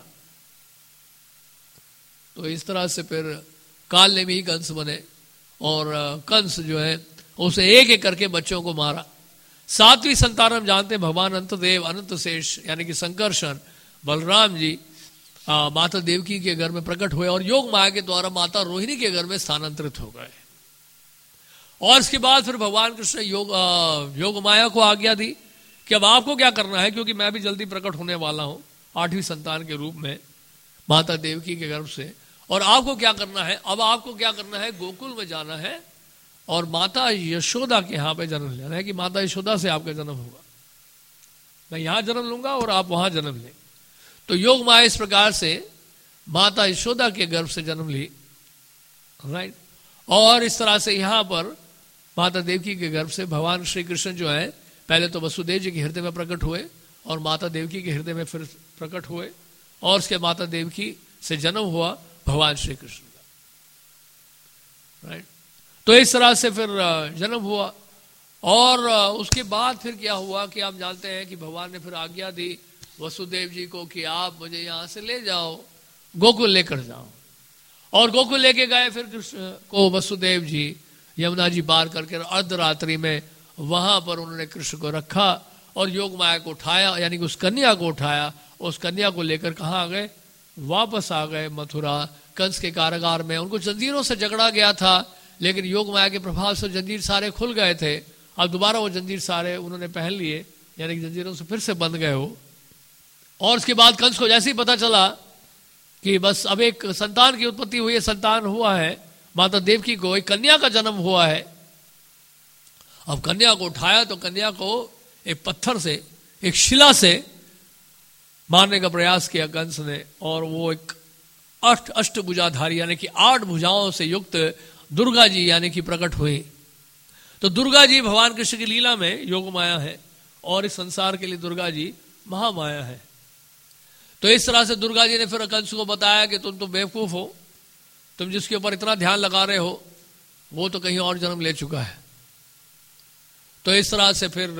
तो इस तरह से फिर कालनेमि ही कंस बने और कंस जो है उसे एक एक करके बच्चों को मारा। 7वीं संतान हम जानते हैं भगवान अंतदेव अनंत शेष यानी कि संकर्षण बलराम जी माता देवकी के घर में प्रकट हुए और योग माया के द्वारा माता रोहिणी के घर में स्थानांतरित हो गए। और इसके बाद फिर भगवान कृष्ण योग माया को आज्ञा दी कि अब आपको क्या करना है, क्योंकि मैं भी जल्दी प्रकट होने वाला हूं 8वीं संतान के रूप में माता देवकी के गर्भ से। और आपको क्या करना है, अब आपको क्या करना है, गोकुल में जाना है और माता यशोदा के यहाँ पे जन्म लेना है कि माता यशोदा से आपका जन्म होगा। मैं यहां जन्म लूंगा और आप वहां जन्म लें। तो योग माया इस प्रकार से माता यशोदा के गर्भ से जन्म ली, राइट। और इस तरह से यहां पर माता देवकी के गर्भ से भगवान श्री कृष्ण जो है पहले तो वसुदेव जी के हृदय में प्रकट हुए और माता देवकी के हृदय में फिर प्रकट हुए और उसके माता देवकी से जन्म हुआ भगवान श्री कृष्ण का, राइट। तो इस तरह से फिर जन्म हुआ और उसके बाद फिर क्या हुआ कि आप जानते हैं कि भगवान ने फिर आज्ञा दी वसुदेव जी को कि आप मुझे यहाँ से ले जाओ, गोकुल लेकर जाओ। और गोकुल लेके गए फिर कृष्ण को वसुदेव जी, यमुना जी पार करके अर्धरात्रि में वहां पर उन्होंने कृष्ण को रखा और योग माया को उठाया, यानी कि उस कन्या को उठाया। उस कन्या को लेकर कहाँ आ गए? वापस आ गए मथुरा, कंस के कारागार में। उनको जंजीरों से जकड़ा गया था, लेकिन योग माया के प्रभाव से जंजीर सारे खुल गए थे। अब दोबारा वो जंजीर सारे उन्होंने पहन लिए, यानी कि जंजीरों से फिर से बंध गए हो। और उसके बाद कंस को जैसे ही पता चला कि बस अब एक संतान की उत्पत्ति हुई है, संतान हुआ है, माता देवकी को एक कन्या का जन्म हुआ है। अब कन्या को उठाया तो कन्या को एक पत्थर से, एक शिला से मारने का प्रयास किया कंस ने, और वो एक अष्टभुजाधारी यानी कि 8 भुजाओं से युक्त दुर्गा जी यानी कि प्रकट हुई। तो दुर्गा जी भगवान कृष्ण की लीला में योग माया है और इस संसार के लिए दुर्गा जी महामाया है। तो इस तरह से दुर्गा जी ने फिर कंस को बताया कि तुम तो बेवकूफ हो, तुम जिसके ऊपर इतना ध्यान लगा रहे हो वो तो कहीं और जन्म ले चुका है। तो इस तरह से फिर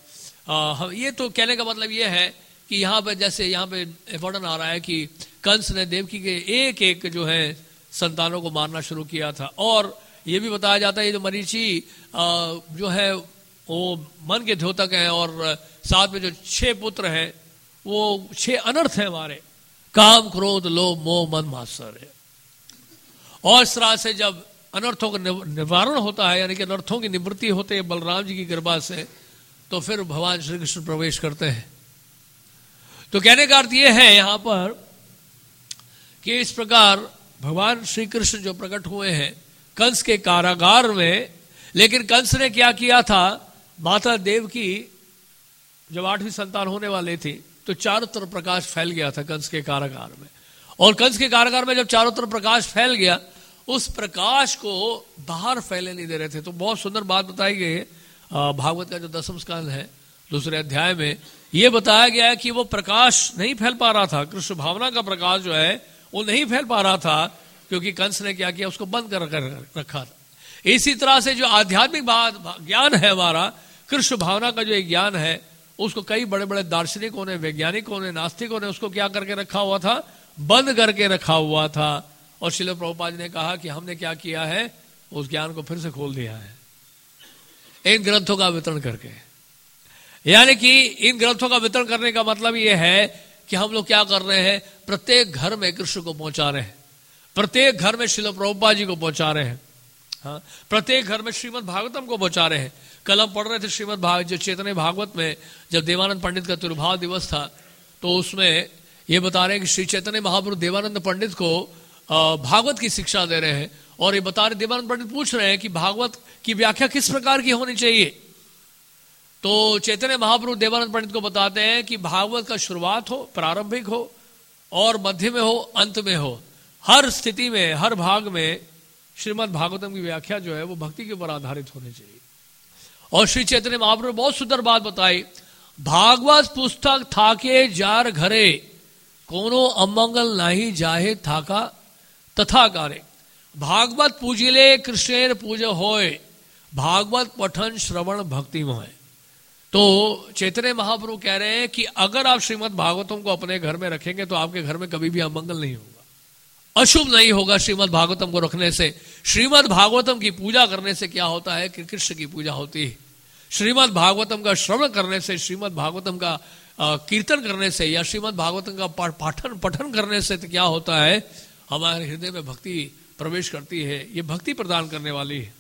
ये तो कहने का मतलब ये है कि यहाँ पे जैसे यहाँ पे वर्णन आ रहा है कि कंस ने देवकी के एक एक जो है संतानों को मारना शुरू किया था। और ये भी बताया जाता है ये जो मरीचि जो है वो मन के द्योतक हैं, और साथ में जो 6 पुत्र हैं वो 6 अनर्थ हैं हमारे, काम क्रोध लोभ मोह मन मात्सर्य। और इस तरह से जब अनर्थों का निवारण होता है, यानी कि अनर्थों की निवृत्ति होते है बलराम जी की कृपा से, तो फिर भगवान श्री कृष्ण प्रवेश करते हैं। तो कहने का अर्थ यह है यहां पर कि इस प्रकार भगवान श्री कृष्ण जो प्रकट हुए हैं कंस के कारागार में। लेकिन कंस ने क्या किया था, माता देवकी जब 8वीं संतान होने वाली थी तो चारों तरफ प्रकाश फैल गया था कंस के कारागार में। और कंस के कारागार में जब चारों तरफ प्रकाश फैल गया, उस प्रकाश को बाहर फैलने नहीं दे रहे थे। तो बहुत सुंदर बात बताई गई है भागवत का जो 10वां स्कंद है 2 अध्याय में, यह बताया गया है कि वो प्रकाश नहीं फैल पा रहा था, कृष्ण भावना का प्रकाश जो है वो नहीं फैल पा रहा था, क्योंकि कंस ने क्या किया, उसको बंद कर रखा था। इसी तरह से जो आध्यात्मिक ज्ञान है हमारा, कृष्ण भावना का जो ज्ञान है, उसको कई बड़े बड़े दार्शनिकों ने, वैज्ञानिकों ने, नास्तिकों ने उसको क्या करके रखा हुआ था, बंद करके रखा हुआ था। और श्रील प्रभुपाद जी ने कहा कि हमने क्या किया है, उस ज्ञान को फिर से खोल दिया है इन ग्रंथों का वितरण करके। यानी कि इन ग्रंथों का वितरण करने का मतलब यह है कि हम लोग क्या कर रहे हैं, प्रत्येक घर में कृष्ण को पहुंचा रहे हैं, प्रत्येक घर में श्रील प्रभुपाद जी को पहुंचा रहे हैं, हाँ, प्रत्येक घर में श्रीमद् भागवतम को पहुंचा रहे हैं। कल हम पढ़ रहे थे श्रीमद् भागवत, जो चैतन्य भागवत में जब देवानंद पंडित का तिरुभाव दिवस था, तो उसमें ये बता रहे हैं कि श्री चैतन्य महाप्रभु देवानंद पंडित को भागवत की शिक्षा दे रहे हैं। और ये बता रहे, देवानंद पंडित पूछ रहे हैं कि भागवत की व्याख्या किस प्रकार की होनी चाहिए। तो चैतन्य महाप्रभु देवानंद पंडित को बताते हैं कि भागवत का शुरुआत हो, प्रारंभिक हो, और मध्य में हो, अंत में हो, हर स्थिति में, हर भाग में श्रीमद् भागवतम की व्याख्या जो है वो भक्ति के ऊपर आधारित होनी चाहिए। और श्री चैतन्य महाप्रभु ने बहुत सुंदर बात बताई, भागवत पुस्तक थाके जार घरे कोनो अमंगल नाही जाहे थाका तथा कारे। भागवत पूजिले कृष्णेर पूज होय, भागवत पठन श्रवण भक्ति मोय। तो चैतन्य महाप्रभु कह रहे हैं कि अगर आप श्रीमद् भागवतम को अपने घर में रखेंगे तो आपके घर में कभी भी अमंगल नहीं होगा, अशुभ नहीं होगा। श्रीमद् भागवतम को रखने से, श्रीमद् भागवतम की पूजा करने से क्या होता है कि कृष्ण की पूजा होती है। श्रीमद् भागवतम का श्रवण करने से, श्रीमद् भागवतम का कीर्तन करने से, या श्रीमद् भागवतम का पठन करने से तो क्या होता है, हमारे हृदय में भक्ति प्रवेश करती है। ये भक्ति प्रदान करने वाली है।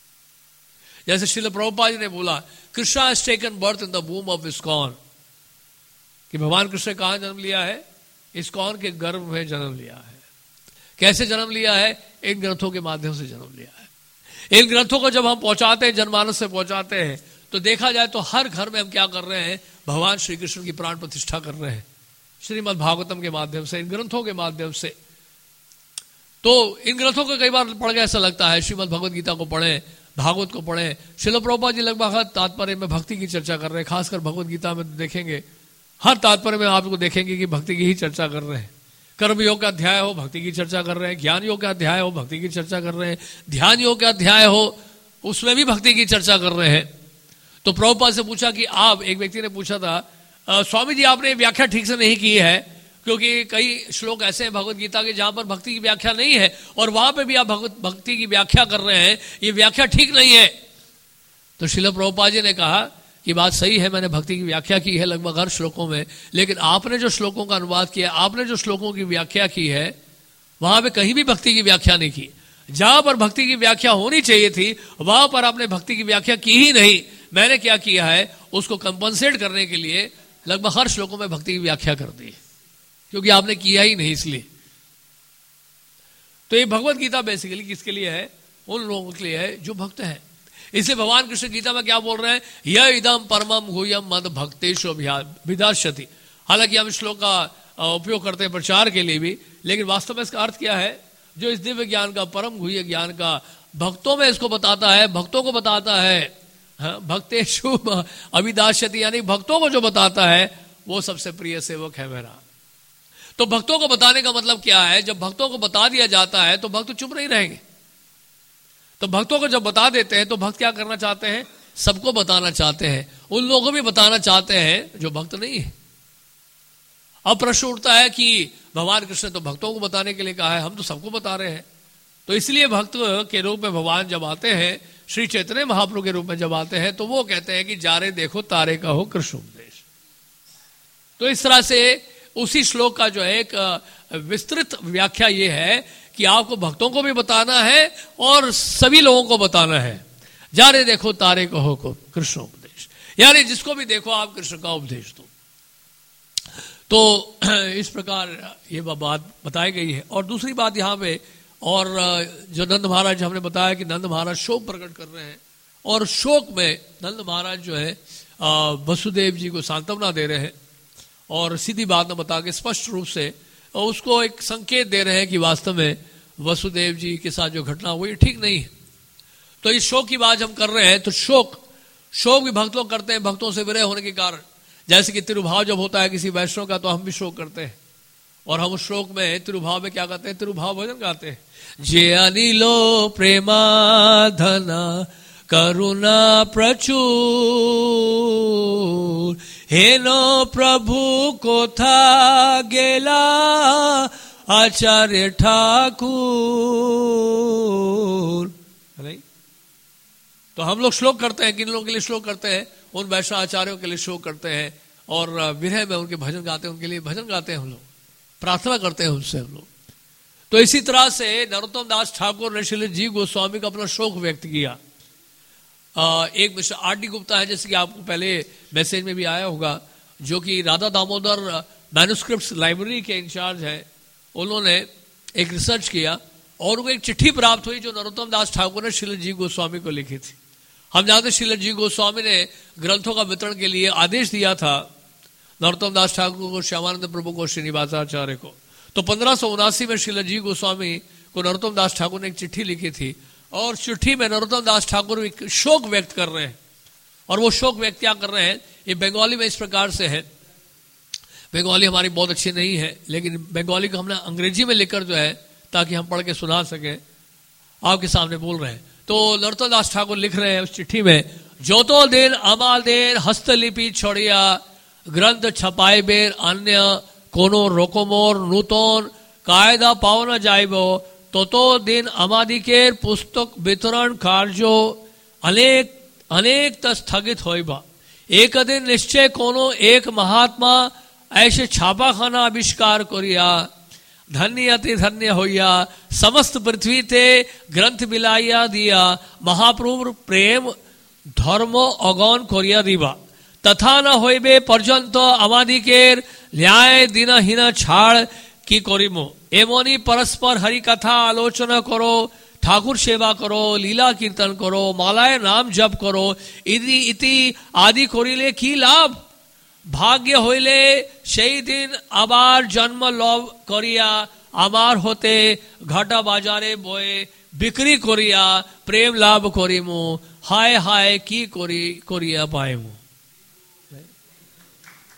जैसे श्रील प्रभुपाद जी ने बोला, Krishna has taken birth in the womb of ISKCON, कि भगवान कृष्ण ने कहां जन्म लिया है, इस्कॉन के गर्भ में जन्म लिया है। कैसे जन्म लिया है, इन ग्रंथों के माध्यम से जन्म लिया है। इन ग्रंथों को जब हम पहुंचाते हैं, जनमानस से पहुंचाते हैं, तो देखा जाए तो हर घर में हम क्या कर रहे हैं, भगवान श्री कृष्ण की प्राण प्रतिष्ठा कर रहे हैं श्रीमद् भागवतम के माध्यम से, इन ग्रंथों के माध्यम से। तो इन ग्रंथों को कई बार पढ़ के ऐसा लगता है, श्रीमद् भगवद गीता को पढ़ें, भागवत को पढ़ें। श्रील प्रभुपाद जी लगभग तात्पर्य में भक्ति की चर्चा कर रहे हैं, खासकर भगवद गीता में देखेंगे हर तात्पर्य में आपको देखेंगे कि भक्ति की ही चर्चा कर रहे हैं। कर्मयोग का अध्याय हो, भक्ति की चर्चा कर रहे हैं। ज्ञान योग का अध्याय हो, भक्ति की चर्चा कर रहे हैं। ध्यान योग का अध्याय हो, उसमें भी भक्ति की चर्चा कर रहे हैं। तो प्रभुपाद से पूछा कि आप, एक व्यक्ति ने पूछा था, स्वामी जी आपने व्याख्या ठीक से नहीं की है, क्योंकि कई श्लोक ऐसे हैं भगवत गीता के जहां पर भक्ति की व्याख्या नहीं है, और वहां पे भी आप भक्ति की व्याख्या कर रहे हैं, ये व्याख्या ठीक नहीं है। तो श्रील प्रभुपाद जी ने कहा कि बात सही है, मैंने भक्ति की व्याख्या की है लगभग हर श्लोकों में, लेकिन आपने जो श्लोकों का अनुवाद किया, आपने जो श्लोकों की व्याख्या की है, वहां पे कहीं भी भक्ति की व्याख्या नहीं की। जहां पर भक्ति की व्याख्या होनी चाहिए थी वहां पर आपने भक्ति की व्याख्या की ही नहीं। मैंने क्या किया है, उसको कंपनसेट करने के लिए लगभग हर श्लोकों में भक्ति की व्याख्या कर दी, क्योंकि आपने किया ही नहीं इसलिए। तो ये भगवत गीता बेसिकली किसके लिए है? उन लोगों के लिए है जो भक्त हैं। इसलिए भगवान कृष्ण गीता में क्या बोल रहे हैं? यह इदम परमम गुह्यम मद भक्तेषु विदास्यति। हालांकि हम श्लोक का उपयोग करते हैं प्रचार के लिए भी, लेकिन वास्तव में इसका अर्थ क्या है? जो इस दिव्य ज्ञान का, परम गुह्य ज्ञान का भक्तों में इसको बताता है, भक्तों को बताता है, भक्तेषु अभिदास्यति, यानी भक्तों को जो बताता है वो सबसे प्रिय सेवक है मेरा। तो भक्तों को बताने का मतलब क्या है? जब भक्तों को बता दिया जाता है तो भक्त चुप नहीं रहेंगे। तो भक्तों को जब बता देते हैं तो भक्त क्या करना चाहते हैं? सबको बताना चाहते हैं, उन लोगों को भी बताना चाहते हैं जो भक्त नहीं है। अब प्रश्न उठता है कि भगवान कृष्ण तो भक्तों को बताने के लिए कहा है, हम तो सबको बता रहे हैं। तो इसलिए भक्त के रूप में भगवान जब आते हैं, श्री चैतन्य महाप्रभु के रूप में जब आते हैं, तो वो कहते हैं कि जारे देखो तारे का हो कृष्ण उपदेश। तो इस तरह से उसी श्लोक का जो है एक विस्तृत व्याख्या ये है कि आपको भक्तों को भी बताना है और सभी लोगों को बताना है। जारे देखो तारे को हो कृष्ण उपदेश, यानी जिसको भी देखो आप कृष्ण का उपदेश दो। तो इस प्रकार ये बात बताई गई है। और दूसरी बात यहाँ पे, और जो नंद महाराज, हमने बताया कि नंद महाराज शोक प्रकट कर रहे हैं, और शोक में नंद महाराज जो है वसुदेव जी को सांत्वना दे रहे हैं, और सीधी बात न बता के स्पष्ट रूप से उसको एक संकेत दे रहे हैं कि वास्तव में वसुदेव जी के साथ जो घटना हुई ठीक नहीं है। तो इस शोक की बात हम कर रहे हैं, तो शोक भी भक्त लोग करते हैं भक्तों से विरह होने के कारण। जैसे कि तिरुभाव जब होता है किसी वैष्णव का, तो हम भी शोक करते हैं, और हम उस शोक में तिरुभाव में क्या कहते हैं? तिरुभाव भजन गाते हैं। जे अनिलो प्रेमाधना करुणा प्रचुर, हेनो प्रभु कोथा गेला आचार्य ठाकुर। नहीं, तो हम लोग श्लोक करते हैं, किन लोगों के लिए श्लोक करते हैं? उन वैष्णव आचार्यों के लिए श्लोक करते हैं, और विरह में उनके भजन गाते हैं, उनके लिए भजन गाते हैं, हम लोग प्रार्थना करते हैं उनसे हम लोग। तो इसी तरह से नरोत्तम दास ठाकुर ने श्रील जी गोस्वामी का अपना शोक व्यक्त किया। एक मिस्टर R.D. गुप्ता है, जैसे कि आपको पहले मैसेज में भी आया होगा, जो कि राधा दामोदर मैन्युस्क्रिप्ट्स लाइब्रेरी के इंचार्ज हैं। उन्होंने एक रिसर्च किया और उनको एक चिट्ठी प्राप्त हुई जो नरोत्तम दास ठाकुर ने श्रील जी गोस्वामी को लिखी थी। हम जानते श्रील जी गोस्वामी ने ग्रंथों का वितरण के लिए आदेश दिया था नरोत्तम दास ठाकुर को, श्यामानंद प्रभु को, श्रीनिवासाचार्य को। तो 1579 में श्रील जी गोस्वामी को नरोत्तम दास ठाकुर ने एक चिट्ठी लिखी थी, और चिट्ठी में नरोत्तम दास ठाकुर एक शोक व्यक्त कर रहे हैं। और वो शोक व्यक्त क्या कर रहे हैं? ये बंगाली में इस प्रकार से है। बंगाली हमारी बहुत अच्छी नहीं है, लेकिन बंगाली को हमने अंग्रेजी में लिखकर जो है, ताकि हम पढ़ के सुना सके, आपके सामने बोल रहे हैं। तो नरोत्तम दास ठाकुर लिख रहे हैं उस चिट्ठी में, जो तो दिन अमालदेर हस्तलिपि छोड़िया ग्रंथ छपाई बेर अन्य कोनो रोकमोर नूतन कायदा पाওনা যাইব, তত দিন আমাদিকের পুস্তক বিতরণ কার্য अनेक स्थगित होइबा। एक दिन निश्चय कोनो एक महात्मा ऐसे छापाखाना आविष्कार करिया, धन्य अति धन्य होइया, समस्त पृथ्वी ते ग्रंथ बिलाइया दिया, महाप्रभुर प्रेम धर्म अगन करिया दिबा। तथा न হইবে পর্যন্ত আমাদিকের ন্যায় দিনহীন ছাড় কি করিমো। এমনি परस्पर हरि कथा आलोचना करो, ठाकुर सेवा करो, लीला कीर्तन करो, मालाय नाम जप करो, इति आदि करिले की लाभ। भाग्य হইলে সেই দিন আবার जन्म लव करिया আমার হতে ঘাটা বাজারে বয়ে বিক্রি করিয়া প্রেম লাভ করিমু। হায় হায় কি করিয়া পাইমু।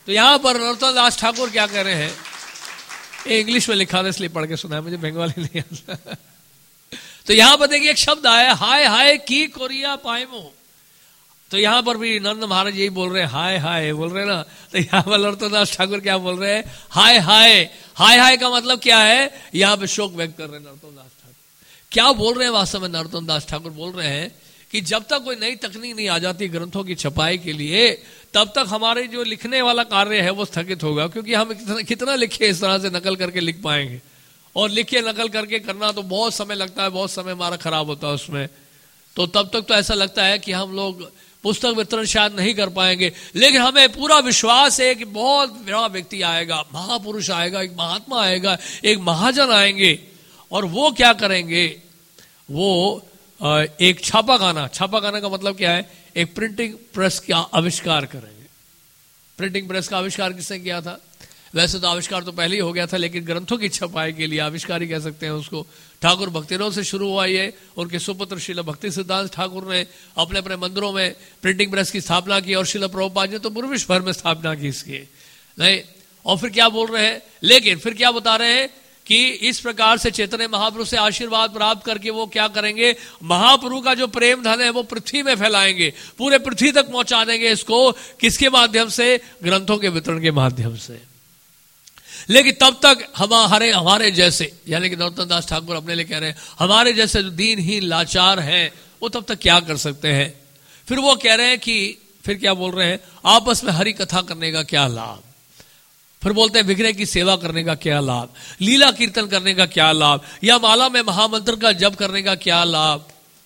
तो यहां पर नरोत्तम दास ठाकुर क्या कह रहे हैं, इंग्लिश में लिखा था इसलिए पढ़ के सुना है, मुझे बंगाली नहीं आता। तो यहां पर देखिए एक शब्द आया, हाय हाय की कोरिया पाएमो। तो यहां पर भी नंद महाराज यही बोल रहे हैं, हाय हाय बोल रहे हैं ना। तो यहां पर नरोत्तम दास ठाकुर क्या बोल रहे हैं, हाय हाय। हाय हाय का मतलब क्या है, यहां पे शोक व्यक्त कर रहे हैं नरोत्तम दास ठाकुर। क्या बोल रहे हैं वास्तव में नरोत्तम दास ठाकुर, बोल रहे हैं कि जब तक कोई नई तकनीक नहीं आ जाती ग्रंथों की छपाई के लिए, तब तक हमारे जो लिखने वाला कार्य है वो स्थगित होगा। क्योंकि हम कितना लिखे इस तरह से नकल करके लिख पाएंगे, और लिखे नकल करके करना तो बहुत समय लगता है, बहुत समय हमारा खराब होता है उसमें। तो तब तक तो ऐसा लगता है कि हम लोग पुस्तक वितरण शायद नहीं कर पाएंगे। लेकिन हमें पूरा विश्वास है कि बहुत बड़ा व्यक्ति आएगा, महापुरुष आएगा, एक महात्मा आएगा, एक महाजन आएंगे, और वो क्या करेंगे, वो एक छापाखाना का मतलब क्या है, एक प्रिंटिंग प्रेस का आविष्कार करेंगे। प्रिंटिंग प्रेस का आविष्कार किसने किया था, वैसे तो आविष्कार तो पहले ही हो गया था, लेकिन ग्रंथों की छपाई के लिए आविष्कार ही कह सकते हैं उसको। ठाकुर भक्तिरोध से शुरू हुआ ये, उनके सुपुत्र श्रील भक्ति सिद्धांत ठाकुर ने अपने अपने मंदिरों में प्रिंटिंग प्रेस की स्थापना की, और श्रील प्रभुपाद ने तो पूरे विश्व भर में स्थापना की इसकी, नहीं। और फिर क्या बोल रहे हैं, लेकिन फिर क्या बता रहे हैं कि इस प्रकार से चैतन्य महाप्रभु से आशीर्वाद प्राप्त करके वो क्या करेंगे, महाप्रभु का जो प्रेम धन है वो पृथ्वी में फैलाएंगे, पूरे पृथ्वी तक पहुंचा देंगे इसको। किसके माध्यम से, ग्रंथों के वितरण के माध्यम से। लेकिन तब तक हमारे जैसे, यानी कि नरोत्तम दास ठाकुर अपने लिए कह रहे हैं, हमारे जैसे जो दीनहीन लाचार हैं वो तब तक क्या कर सकते हैं। फिर वो कह रहे हैं कि, फिर क्या बोल रहे हैं, आपस में हरि कथा करने का क्या लाभ। फिर बोलते हैं विग्रह की सेवा करने का क्या लाभ, लीला कीर्तन करने का क्या लाभ, या माला में महामंत्र का जप करने का क्या लाभ।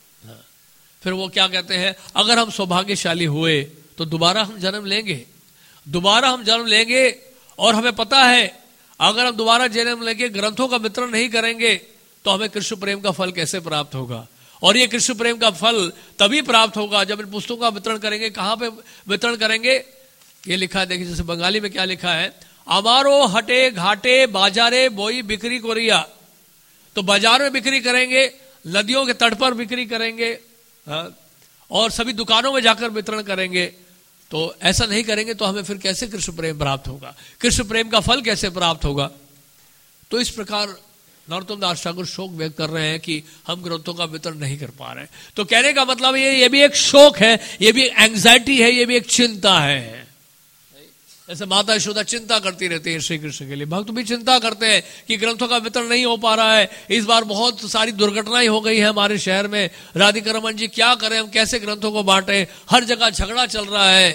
फिर वो क्या कहते हैं, अगर हम सौभाग्यशाली हुए तो दोबारा हम जन्म लेंगे, और हमें पता है अगर हम दोबारा जन्म लेके ग्रंथों का वितरण नहीं करेंगे तो हमें कृष्ण प्रेम का फल कैसे प्राप्त होगा। और ये कृष्ण प्रेम का फल तभी प्राप्त होगा जब इन पुस्तकों का वितरण करेंगे। कहां पे वितरण करेंगे, ये लिखा है, देखिए जैसे बंगाली में क्या लिखा है, अमारो हटे घाटे बाजारे बोई बिक्री कोरिया। तो बाजार में बिक्री करेंगे, नदियों के तट पर बिक्री करेंगे, और सभी दुकानों में जाकर वितरण करेंगे। तो ऐसा नहीं करेंगे तो हमें फिर कैसे कृष्ण प्रेम प्राप्त होगा, कृष्ण प्रेम का फल कैसे प्राप्त होगा। तो इस प्रकार नरोत्तम दास ठाकुर शोक व्यक्त कर रहे हैं कि हम ग्रंथों का वितरण नहीं कर पा रहे। तो कहने का मतलब ये भी एक शोक है, ये भी एंग्जाइटी है, ये भी एक चिंता है। जैसे माता यशोदा चिंता करती रहती है श्री कृष्ण के लिए, भक्त भी चिंता करते हैं कि ग्रंथों का वितरण नहीं हो पा रहा है। इस बार बहुत सारी दुर्घटनाएं हो गई है हमारे शहर में, राधिका रमन जी क्या करें, हम कैसे ग्रंथों को बांटे, हर जगह झगड़ा चल रहा है।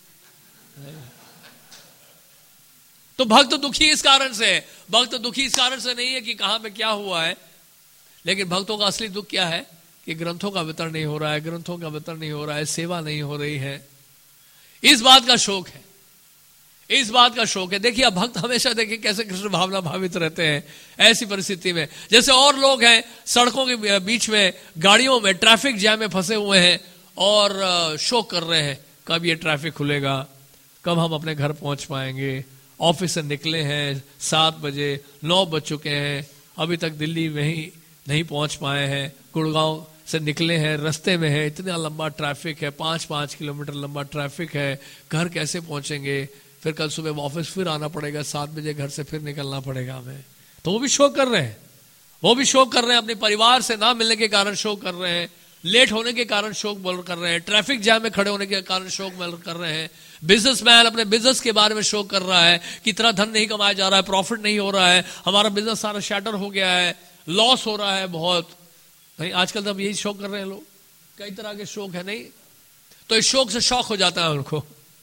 तो भक्त दुखी इस कारण से है, भक्त दुखी इस कारण से नहीं है कि कहां पे क्या हुआ है, लेकिन भक्तों का असली दुख क्या है कि ग्रंथों का वितरण नहीं हो रहा है, ग्रंथों का वितरण नहीं हो रहा है, सेवा नहीं हो रही है। इस बात का शोक है, इस बात का शोक है। देखिए भक्त हमेशा देखिए कैसे कृष्ण भावना भावित रहते हैं ऐसी परिस्थिति में। जैसे और लोग हैं सड़कों के बीच में, गाड़ियों में ट्रैफिक जैम में फंसे हुए हैं और शोक कर रहे हैं, कब ये ट्रैफिक खुलेगा, कब हम अपने घर पहुंच पाएंगे। ऑफिस से निकले हैं 7 बजे, 9 बज चुके हैं, अभी तक दिल्ली में ही नहीं पहुंच पाए हैं, गुड़गांव से निकले हैं, रास्ते में है, इतना लंबा ट्रैफिक है, 5-5 किलोमीटर लंबा ट्रैफिक है, घर कैसे पहुंचेंगे, फिर कल सुबह वापस फिर आना पड़ेगा, 7 बजे घर से फिर निकलना पड़ेगा हमें। तो वो भी शोक कर रहे हैं, वो भी शोक कर रहे हैं, अपने परिवार से ना मिलने के कारण शोक कर रहे हैं, लेट होने के कारण शोक बोल कर रहे हैं, ट्रैफिक जैम में खड़े होने के कारण शोक कर रहे हैं। बिजनेसमैन अपने बिजनेस के बारे में शोक कर रहा है कि इतना धन नहीं कमाया जा रहा है, प्रॉफिट नहीं हो रहा है, हमारा बिजनेस सारा शैटर हो गया है, लॉस हो रहा है बहुत। नहीं, आजकल तो अब यही शोक कर रहे हैं लोग, कई तरह के शोक है। नहीं तो इस शोक से शौक हो जाता है उनको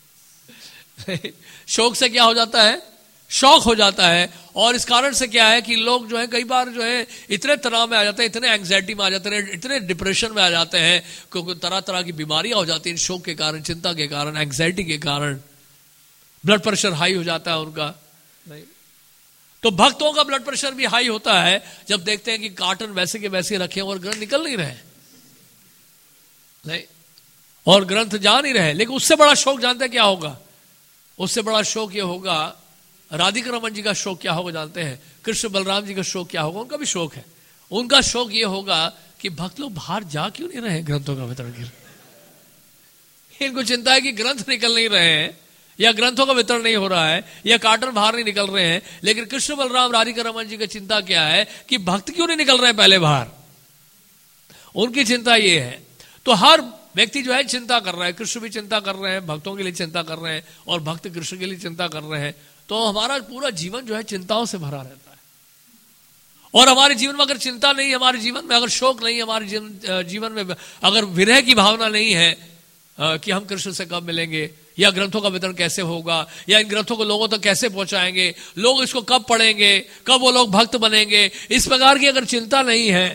शोक से क्या हो जाता है, शौक हो जाता है। और इस कारण से क्या है कि लोग जो है कई बार जो है इतने तनाव में आ जाते हैं, इतने एंग्जाइटी में आ जाते हैं, इतने डिप्रेशन में आ जाते हैं, क्योंकि तरह तरह की बीमारियां हो जाती हैं शोक के कारण, चिंता के कारण, एंग्जाइटी के कारण। ब्लड प्रेशर हाई हो जाता है उनका। नहीं तो भक्तों का ब्लड प्रेशर भी हाई होता है जब देखते हैं कि कार्टन वैसे के वैसे रखे और ग्रंथ निकल नहीं रहे, नहीं और ग्रंथ जा नहीं रहे। लेकिन उससे बड़ा शोक जानते हैं क्या होगा, उससे बड़ा शोक ये होगा, राधिका रमन जी का शोक क्या होगा जानते हैं, कृष्ण बलराम जी का शोक क्या होगा, उनका भी शोक है। उनका शोक ये होगा कि भक्त लोग बाहर जा क्यों नहीं रहे ग्रंथों का वितरण के लिए। इनको चिंता है कि ग्रंथ निकल नहीं रहे हैं, या ग्रंथों का वितरण नहीं हो रहा है, या कार्टन बाहर नहीं निकल रहे हैं, लेकिन कृष्ण बलराम राधिका रमन जी की चिंता क्या है कि भक्त क्यों नहीं निकल रहे हैं पहले बाहर, उनकी चिंता ये है। तो हर व्यक्ति जो है चिंता कर रहा है, कृष्ण भी चिंता कर रहे हैं, भक्तों के लिए चिंता कर रहे हैं, और भक्त कृष्ण के लिए चिंता कर रहे हैं। तो हमारा पूरा जीवन जो है चिंताओं से भरा रहता है। और हमारे जीवन में अगर चिंता नहीं, हमारे जीवन में अगर शोक नहीं, हमारे जीवन में अगर विरह की भावना नहीं है कि हम कृष्ण से कब मिलेंगे, या ग्रंथों का वितरण कैसे होगा, या इन ग्रंथों को लोगों तक कैसे पहुंचाएंगे, लोग इसको कब पढ़ेंगे, कब वो लोग भक्त बनेंगे, इस प्रकार की अगर चिंता नहीं है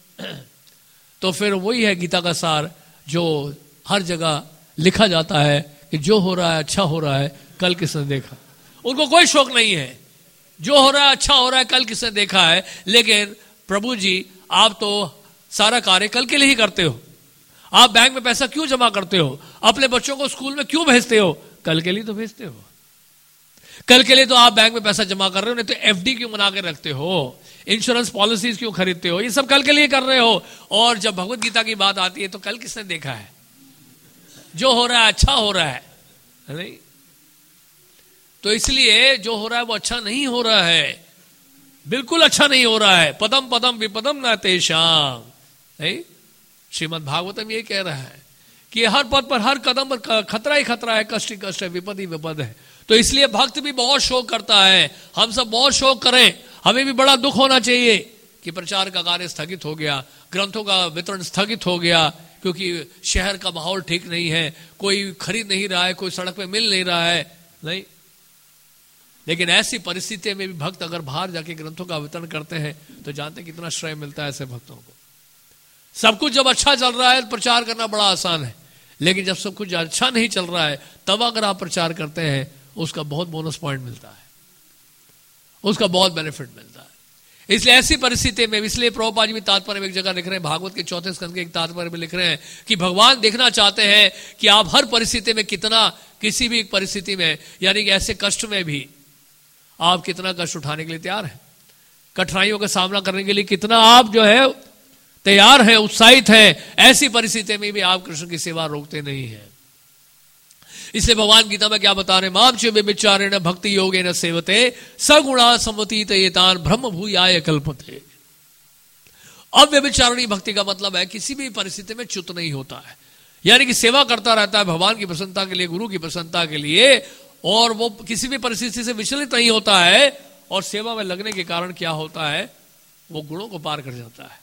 तो फिर वही है गीता का सार जो हर जगह लिखा जाता है कि जो हो रहा है अच्छा हो रहा है, कल किसने देखा। उनको कोई शौक नहीं है, जो हो रहा है अच्छा हो रहा है, कल किसने देखा है। लेकिन प्रभु जी आप तो सारा कार्य कल के लिए ही करते हो। आप बैंक में पैसा क्यों जमा करते हो, अपने बच्चों को स्कूल में क्यों भेजते हो, कल के लिए तो भेजते हो। कल के लिए तो आप बैंक में पैसा जमा कर रहे हो, नहीं तो एफडी क्यों बना के रखते हो, इंश्योरेंस पॉलिसीज क्यों खरीदते हो, ये सब कल के लिए कर रहे हो। और जब भगवत गीता की बात आती है तो कल किसने देखा है, जो हो रहा है अच्छा हो रहा है नहीं। तो इसलिए जो हो रहा है वो अच्छा नहीं हो रहा है, बिल्कुल अच्छा नहीं हो रहा है। पदम पदम विपदम न तेषाम, नहीं। श्रीमद् भागवतम ये कह रहा है कि हर पद पर हर कदम पर खतरा ही खतरा है, कष्ट ही कष्ट है, विपद ही विपद है। तो इसलिए भक्त भी बहुत शोक करता है, हम सब बहुत शोक करें। हमें भी बड़ा दुख होना चाहिए कि प्रचार का कार्य स्थगित हो गया, ग्रंथों का वितरण स्थगित हो गया, क्योंकि शहर का माहौल ठीक नहीं है, कोई खरीद नहीं रहा है, कोई सड़क पे मिल नहीं रहा है, नहीं। लेकिन ऐसी परिस्थिति में भी भक्त अगर बाहर जाके ग्रंथों का वितरण करते हैं तो जानते हैं कितना श्रेय मिलता है ऐसे भक्तों को। सब कुछ जब अच्छा चल रहा है प्रचार करना बड़ा आसान है, लेकिन जब सब कुछ अच्छा नहीं चल रहा है तब अगर आप प्रचार करते हैं उसका बहुत बोनस पॉइंट मिलता है, उसका बहुत बेनिफिट मिलता है। इसलिए ऐसी परिस्थिति में, इसलिए प्रभुपाद जी भी तात्पर्य में एक जगह लिख रहे हैं, भागवत के 4 स्कंद के एक तात्पर्य में लिख रहे हैं कि भगवान देखना चाहते हैं कि आप हर परिस्थिति में कितना, किसी भी परिस्थिति में, यानी कि ऐसे कष्ट में भी आप कितना कष्ट उठाने के लिए तैयार हैं, कठिनाइयों का सामना करने के लिए कितना आप जो है तैयार हैं, उत्साहित हैं। ऐसी परिस्थिति में भी आप कृष्ण की सेवा रोकते नहीं हैं। इसलिए भगवान गीता में क्या बता रहे, माम च व्यभिचारेण भक्ति योगेन सेवते सगुणा समतीत एतान ब्रह्म भूयाय कल्पते। अब व्यभिचारणी भक्ति का मतलब है किसी भी परिस्थिति में च्युत नहीं होता है, यानी कि सेवा करता रहता है भगवान की प्रसन्नता के लिए, गुरु की प्रसन्नता के लिए, और वो किसी भी परिस्थिति से विचलित नहीं होता है। और सेवा में लगने के कारण क्या होता है, वो गुणों को पार कर जाता है।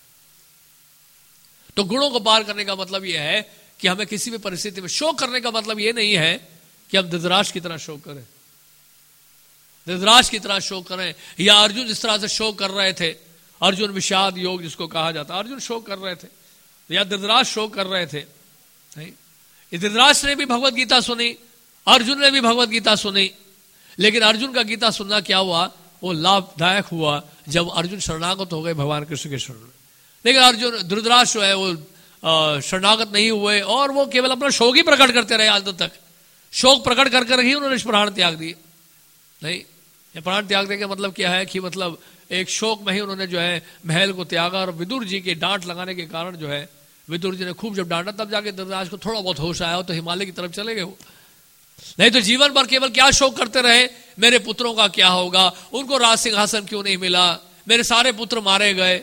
तो गुणों को पार करने का मतलब यह है कि हमें किसी भी परिस्थिति में शोक करने का मतलब यह नहीं है कि हम धृतराष्ट्र की तरह शोक करें, धृतराष्ट्र की तरह शोक करें, या अर्जुन जिस तरह से शोक कर रहे थे, अर्जुन विषाद योग जिसको कहा जाता, अर्जुन शोक कर रहे थे, या धृतराष्ट्र शोक कर रहे थे। नहीं, धृतराष्ट्र ने भी भगवत गीता सुनी, अर्जुन ने भी भगवत गीता सुनी, लेकिन अर्जुन का गीता सुनना क्या हुआ, वो लाभदायक हुआ जब अर्जुन शरणागत हो गए भगवान कृष्ण के शरण में। लेकिन अर्जुन, धृतराष्ट्र है वो शरणागत नहीं हुए, और वो केवल अपना शोक ही प्रकट करते रहे अंत तक। शोक प्रकट कर कर ही उन्होंने प्राण त्याग दिए। नहीं, ये प्राण त्याग देने का मतलब क्या है कि मतलब एक शोक में ही उन्होंने जो है महल को त्यागा, और विदुर जी के डांट लगाने के कारण जो है, विदुर जी ने खूब जब डांटा तब जाके धृतराष्ट्र को थोड़ा बहुत होश आया हो, तो हिमालय की तरफ चले गए वो। नहीं तो जीवन भर केवल क्या शोक करते रहे, मेरे पुत्रों का क्या होगा, उनको राज सिंहासन क्यों नहीं मिला, मेरे सारे पुत्र मारे गए।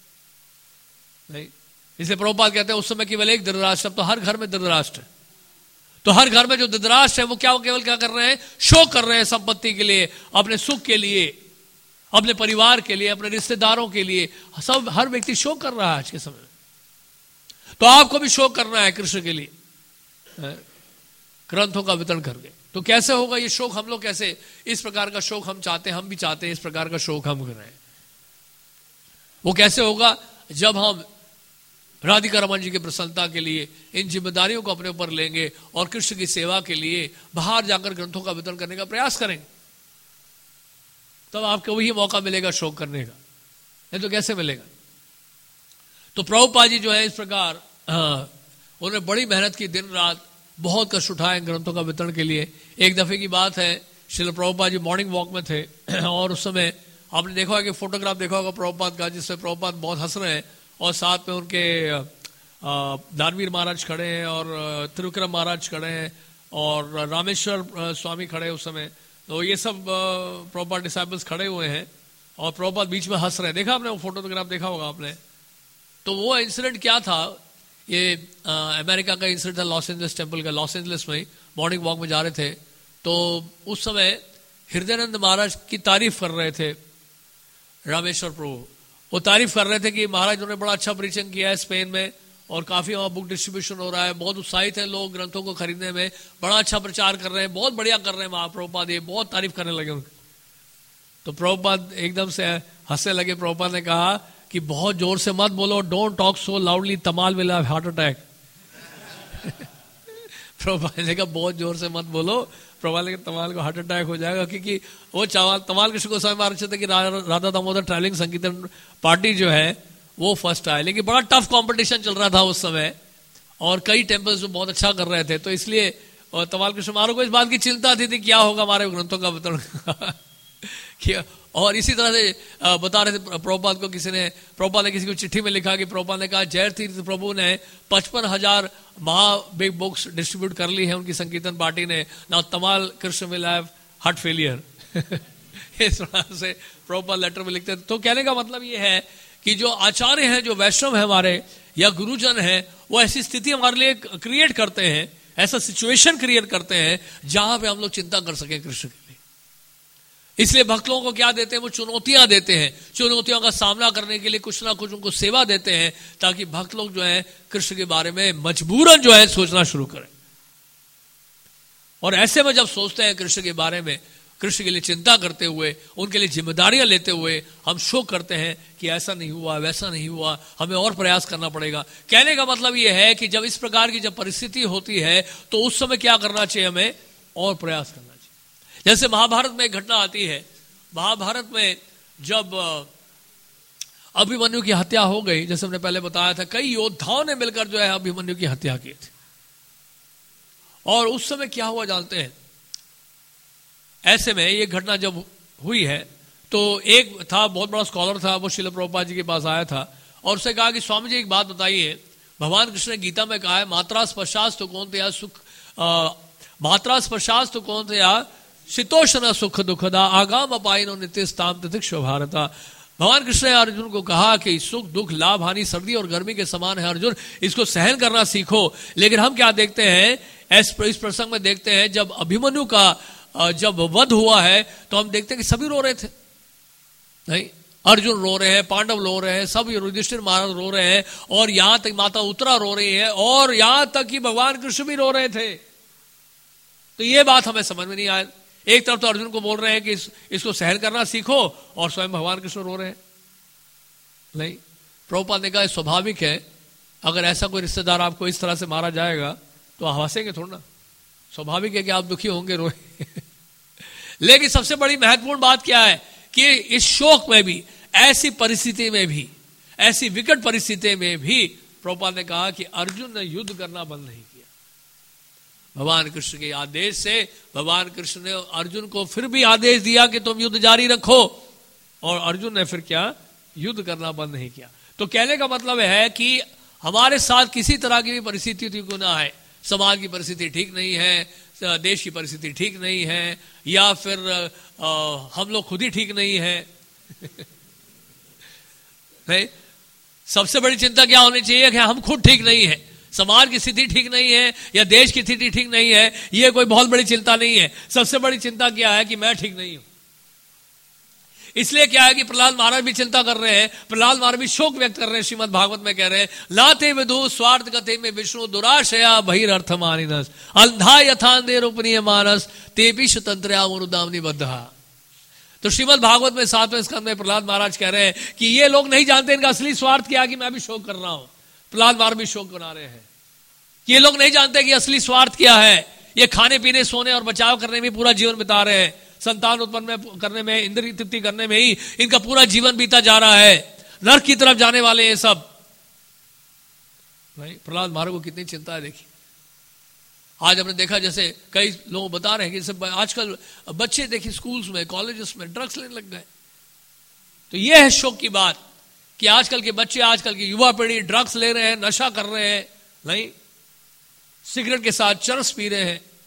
नहीं, इसे प्रभुपाद कहते हैं उस समय केवल एक धृतराष्ट्र, तो हर घर में धृतराष्ट्र है। तो हर घर में जो धृतराष्ट्र है वो क्या, केवल क्या कर रहे हैं, शोक कर रहे हैं संपत्ति के लिए, अपने सुख के लिए, अपने परिवार के लिए, अपने रिश्तेदारों के लिए। सब हर व्यक्ति शोक कर रहा है आज के समय में। तो आपको भी शोक करना है कृष्ण के लिए, ग्रंथों का वितरण करके। तो कैसे होगा ये शोक, हम लोग कैसे इस प्रकार का शोक हम चाहते हैं, हम भी चाहते हैं इस प्रकार का शोक हम करें। वो कैसे होगा, जब हम राधिका रमन जी की प्रसन्नता के लिए इन जिम्मेदारियों को अपने ऊपर लेंगे और कृष्ण की सेवा के लिए बाहर जाकर ग्रंथों का वितरण करने का प्रयास करेंगे, तब आपको वही मौका मिलेगा शोक करने का, नहीं तो कैसे मिलेगा। तो प्रभुपाद जी जो है इस प्रकार उन्होंने बड़ी मेहनत की, दिन रात बहुत कष्ट उठाए ग्रंथों का वितरण के लिए। एक दफे की बात है, श्रील प्रभुपाद जी मॉर्निंग वॉक में थे, और उस समय आपने देखा होगा कि फोटोग्राफ देखा होगा प्रभुपाद का, जिसमें प्रभुपाद बहुत हंस रहे हैं और साथ में उनके दानवीर महाराज खड़े हैं और त्रिविक्रम महाराज खड़े हैं और रामेश्वर स्वामी खड़े उस समय, तो ये सब प्रभुपाद डिसाइपल्स खड़े हुए हैं और प्रभुपाद बीच में हंस रहे हैं। देखा आपने वो फोटोग्राफ, देखा होगा आपने। तो वो इंसिडेंट क्या था, ये अमेरिका का इंसिडेंट था, लॉस एंजलिस टेम्पल का। लॉस एंजलिस में मॉर्निंग वॉक में जा रहे थे, तो उस समय हृदयानंद महाराज की तारीफ कर रहे थे रामेश्वर प्रभु। वो तारीफ कर रहे थे कि महाराज उन्होंने बड़ा अच्छा प्रीचिंग किया है स्पेन में, और काफी वहां बुक डिस्ट्रीब्यूशन हो रहा है, बहुत उत्साहित है लोग ग्रंथों को खरीदने में, बड़ा अच्छा प्रचार कर रहे हैं, बहुत बढ़िया कर रहे हैं महाप्रभुपाद, ये बहुत तारीफ करने लगे उनकी। तो प्रभुपाद एकदम से हंसने लगे। प्रभुपाद ने कहा कि बहुत जोर से मत बोलो, don't talk so loudly, Tamal will have heart attack. Prabhupada ने कहा बहुत जोर से मत बोलो, प्रभुपाद ने कहा तमाल को हार्ट अटैक हो जाएगा, क्योंकि वो तमाल कृष्ण गोस्वामी महाराज थे कि राधा दामोदर ट्रैवलिंग संकीर्तन पार्टी जो है वो फर्स्ट आए, लेकिन बड़ा टफ कंपटीशन चल रहा था उस समय और कई टेम्पल्स जो बहुत अच्छा कर रहे थे, तो इसलिए और तमाल कृष्ण महाराज को इस बात की चिंता थी क्या होगा हमारे ग्रंथों का वितरण। और इसी तरह से बता रहे थे प्रभुपाद को, प्रभुपाद ने किसी को चिट्ठी में लिखा कि प्रभुपाद ने कहा जय तीर्थ प्रभु ने 55,000 बिग बुक्स डिस्ट्रीब्यूट कर ली है उनकी संकीर्तन पार्टी ने, now Tamal Krishna will have heart failure. इस तरह से प्रभुपाद लेटर में लिखते थे। तो कहने का मतलब ये है कि जो आचार्य हैं, जो वैष्णव है हमारे या गुरुजन है, वो ऐसी स्थिति हमारे लिए क्रिएट करते हैं, ऐसा सिचुएशन क्रिएट करते हैं जहां पे हम लोग चिंता कर सके कृष्ण के लिए। इसलिए भक्त लोगों को क्या देते हैं, वो चुनौतियां देते हैं, चुनौतियों का सामना करने के लिए कुछ ना कुछ उनको सेवा देते हैं, ताकि भक्त लोग जो है कृष्ण के बारे में मजबूरन जो है सोचना शुरू करें। और ऐसे में जब सोचते हैं कृष्ण के बारे में, कृष्ण के लिए चिंता करते हुए, उनके लिए जिम्मेदारियां लेते हुए हम शोक करते हैं कि ऐसा नहीं हुआ, वैसा नहीं हुआ, हमें और प्रयास करना पड़ेगा। कहने का मतलब यह है कि जब इस प्रकार की जब परिस्थिति होती है तो उस समय क्या करना चाहिए, हमें और प्रयास करना चाहिए। जैसे महाभारत में एक घटना आती है, महाभारत में जब अभिमन्यु की हत्या हो गई, जैसे हमने पहले बताया था, कई योद्धाओं ने मिलकर जो है अभिमन्यु की हत्या की थी। और उस समय क्या हुआ जानते हैं, ऐसे में ये घटना जब हुई है तो एक था बहुत बड़ा स्कॉलर था, वो श्रील प्रभुपाद जी के पास आया था और उससे कहा कि स्वामी जी एक बात बताइए, भगवान कृष्ण ने गीता में कहा है मात्रा स्पर्शास्तु कौन्तेय सुख मात्रा स्पर्शास्तु कौन्तेय शीतोष्ण सुख दुखदा आगाम अपायनो नित्यस्ताम तितिक्षु भारता। भगवान कृष्ण ने अर्जुन को कहा कि सुख दुख लाभ हानि सर्दी और गर्मी के समान है अर्जुन, इसको सहन करना सीखो। लेकिन हम क्या देखते हैं, इस प्रसंग में देखते हैं जब अभिमन्यु का जब वध हुआ है तो हम देखते हैं कि सभी रो रहे थे। नहीं, अर्जुन रो रहे हैं, पांडव रो रहे हैं, सब युधिष्ठिर महाराज रो रहे हैं, और यहां तक माता उत्तरा रो रही है, और यहां तक कि भगवान कृष्ण भी रो रहे थे। तो ये बात हमें समझ में नहीं आया। एक तरफ तो अर्जुन को बोल रहे हैं कि इसको सहन करना सीखो, और स्वयं भगवान कृष्ण रो रहे हैं। नहीं, प्रभुपाद ने कहा स्वाभाविक है, अगर ऐसा कोई रिश्तेदार आपको इस तरह से मारा जाएगा तो आप हंसेंगे थोड़ा ना, स्वाभाविक है कि आप दुखी होंगे, रोए। लेकिन सबसे बड़ी महत्वपूर्ण बात क्या है कि इस शोक में भी, ऐसी परिस्थिति में भी, ऐसी विकट परिस्थिति में भी प्रभुपाद ने कहा कि अर्जुन ने युद्ध करना बंद नहीं किया। भगवान कृष्ण के आदेश से भगवान कृष्ण ने अर्जुन को फिर भी आदेश दिया कि तुम युद्ध जारी रखो, और अर्जुन ने फिर क्या, युद्ध करना बंद नहीं किया। तो कहने का मतलब है कि हमारे साथ किसी तरह की भी परिस्थिति क्यों ना है, समाज की परिस्थिति ठीक नहीं है, देश की परिस्थिति ठीक नहीं है, या फिर हम लोग खुद ही ठीक नहीं है नहीं? सबसे बड़ी चिंता क्या होनी चाहिए कि हम खुद ठीक नहीं है, समाज की स्थिति ठीक नहीं है या देश की स्थिति ठीक नहीं है, ये कोई बहुत बड़ी चिंता नहीं है। सबसे बड़ी चिंता क्या है कि मैं ठीक नहीं हूं। इसलिए क्या है कि प्रहलाद महाराज भी चिंता कर रहे हैं, प्रहलाद महाराज भी शोक व्यक्त कर रहे हैं। श्रीमद् भागवत में कह रहे हैं लाते विदु स्वार्थ गते में विष्णु दुराशया बहिर्थ मानिनस अंधा यथांधे रूपनीय मानस तेपी स्वतंत्रया मुरुदामनी बद्धा। तो श्रीमद् भागवत में 7वें स्कंद में प्रहलाद महाराज कह रहे हैं कि ये लोग नहीं जानते इनका असली स्वार्थ क्या है कि मैं भी शोक कर रहा हूं। प्रहलाद महाराज भी शोक बना रहे हैं, ये लोग नहीं जानते कि असली स्वार्थ क्या है। ये खाने पीने सोने और बचाव करने में पूरा जीवन बिता रहे हैं, संतान उत्पन्न करने में, इंद्रिय तृप्ति करने में ही इनका पूरा जीवन बीता जा रहा है, नरक की तरफ जाने वाले हैं सब। प्रहलाद महाराज को कितनी चिंता है देखिए। आज हमने देखा जैसे कई लोग बता रहे हैं कि आजकल बच्चे देखिए स्कूल्स में, कॉलेजेस में ड्रग्स लेने लग गए। तो यह है शोक की बात कि आजकल के बच्चे, आजकल की युवा पीढ़ी ड्रग्स ले रहे हैं, नशा कर रहे हैं, नहीं, सिगरेट के साथ चरस पी रहे हैं।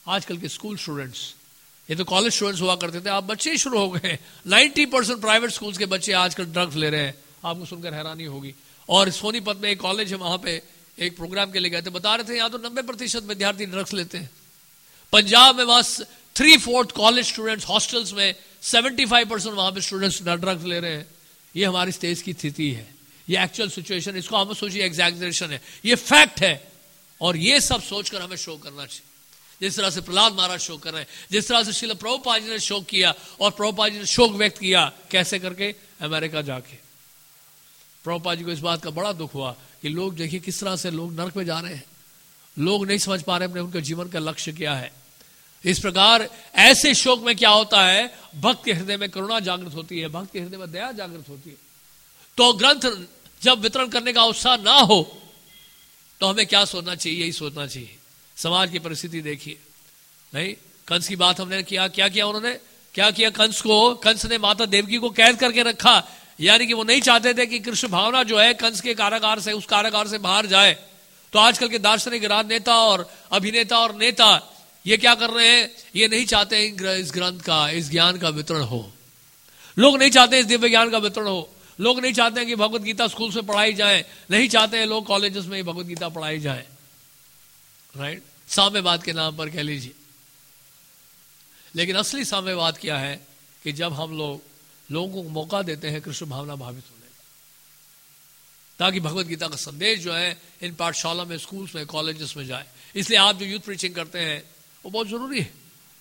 आजकल के स्कूल स्टूडेंट्स, ये तो कॉलेज स्टूडेंट्स हुआ करते थे, आप बच्चे ही शुरू हो गए। 90% प्राइवेट स्कूल्स के बच्चे आजकल ड्रग्स ले रहे हैं, आपको सुनकर हैरानी होगी। और सोनीपत में एक कॉलेज है, वहां पे एक प्रोग्राम के लिए गए थे, बता रहे थे यहाँ तो 90% विद्यार्थी ड्रग्स लेते हैं। पंजाब में वहां 3/4 कॉलेज स्टूडेंट्स हॉस्टल्स में, 75% वहां पे स्टूडेंट्स ड्रग्स ले रहे हैं। ये हमारी स्टेज की स्थिति है, ये एक्चुअल सिचुएशन, इसको हम सोचिए एग्जैजरेशन है, ये फैक्ट है। और ये सब सोचकर हमें शो करना चाहिए, जिस तरह से प्रहलाद महाराज शोक कर रहे हैं, जिस तरह से श्रील प्रभुपाद जी ने शोक किया। और प्रभुपाद जी ने शोक व्यक्त किया कैसे करके, अमेरिका जाके। प्रभुपाद जी को इस बात का बड़ा दुख हुआ कि लोग देखिए किस तरह से लोग नरक में जा रहे हैं, लोग नहीं समझ पा रहे अपने उनके जीवन का लक्ष्य क्या है। इस प्रकार ऐसे शोक में क्या होता है, भक्त के हृदय में करुणा जागृत होती है, भक्त के हृदय में दया जागृत होती है। तो ग्रंथ जब वितरण करने का उत्साह ना हो तो हमें क्या सोचना चाहिए, यही सोचना चाहिए। समाज की परिस्थिति देखिए, नहीं, कंस की बात हमने किया, क्या किया उन्होंने, क्या किया कंस ने माता देवकी को कैद करके रखा, यानी कि वो नहीं चाहते थे कि कृष्ण भावना जो है कंस के कारागार से, उस कारागार से बाहर जाए। तो आजकल के दार्शनिक राजनेता और अभिनेता और नेता ये क्या कर रहे हैं, ये नहीं चाहते इस ग्रंथ का, इस ज्ञान का वितरण हो। लोग नहीं चाहते इस दिव्य ज्ञान का वितरण हो, लोग नहीं चाहते हैं कि भगवत गीता स्कूल से पढ़ाई जाए, नहीं चाहते हैं लोग कॉलेजेस में भगवत गीता पढ़ाई जाए, राइट, साम्यवाद के नाम पर कह लीजिए। लेकिन असली साम्यवाद क्या है कि जब हम लोगों को मौका देते हैं कृष्ण भावना भावित होने का, ताकि भगवत गीता का संदेश जो है इन पाठशाला में, स्कूल्स में, कॉलेजेस में जाए। इसलिए आप जो यूथ प्रीचिंग करते हैं वो बहुत जरूरी है।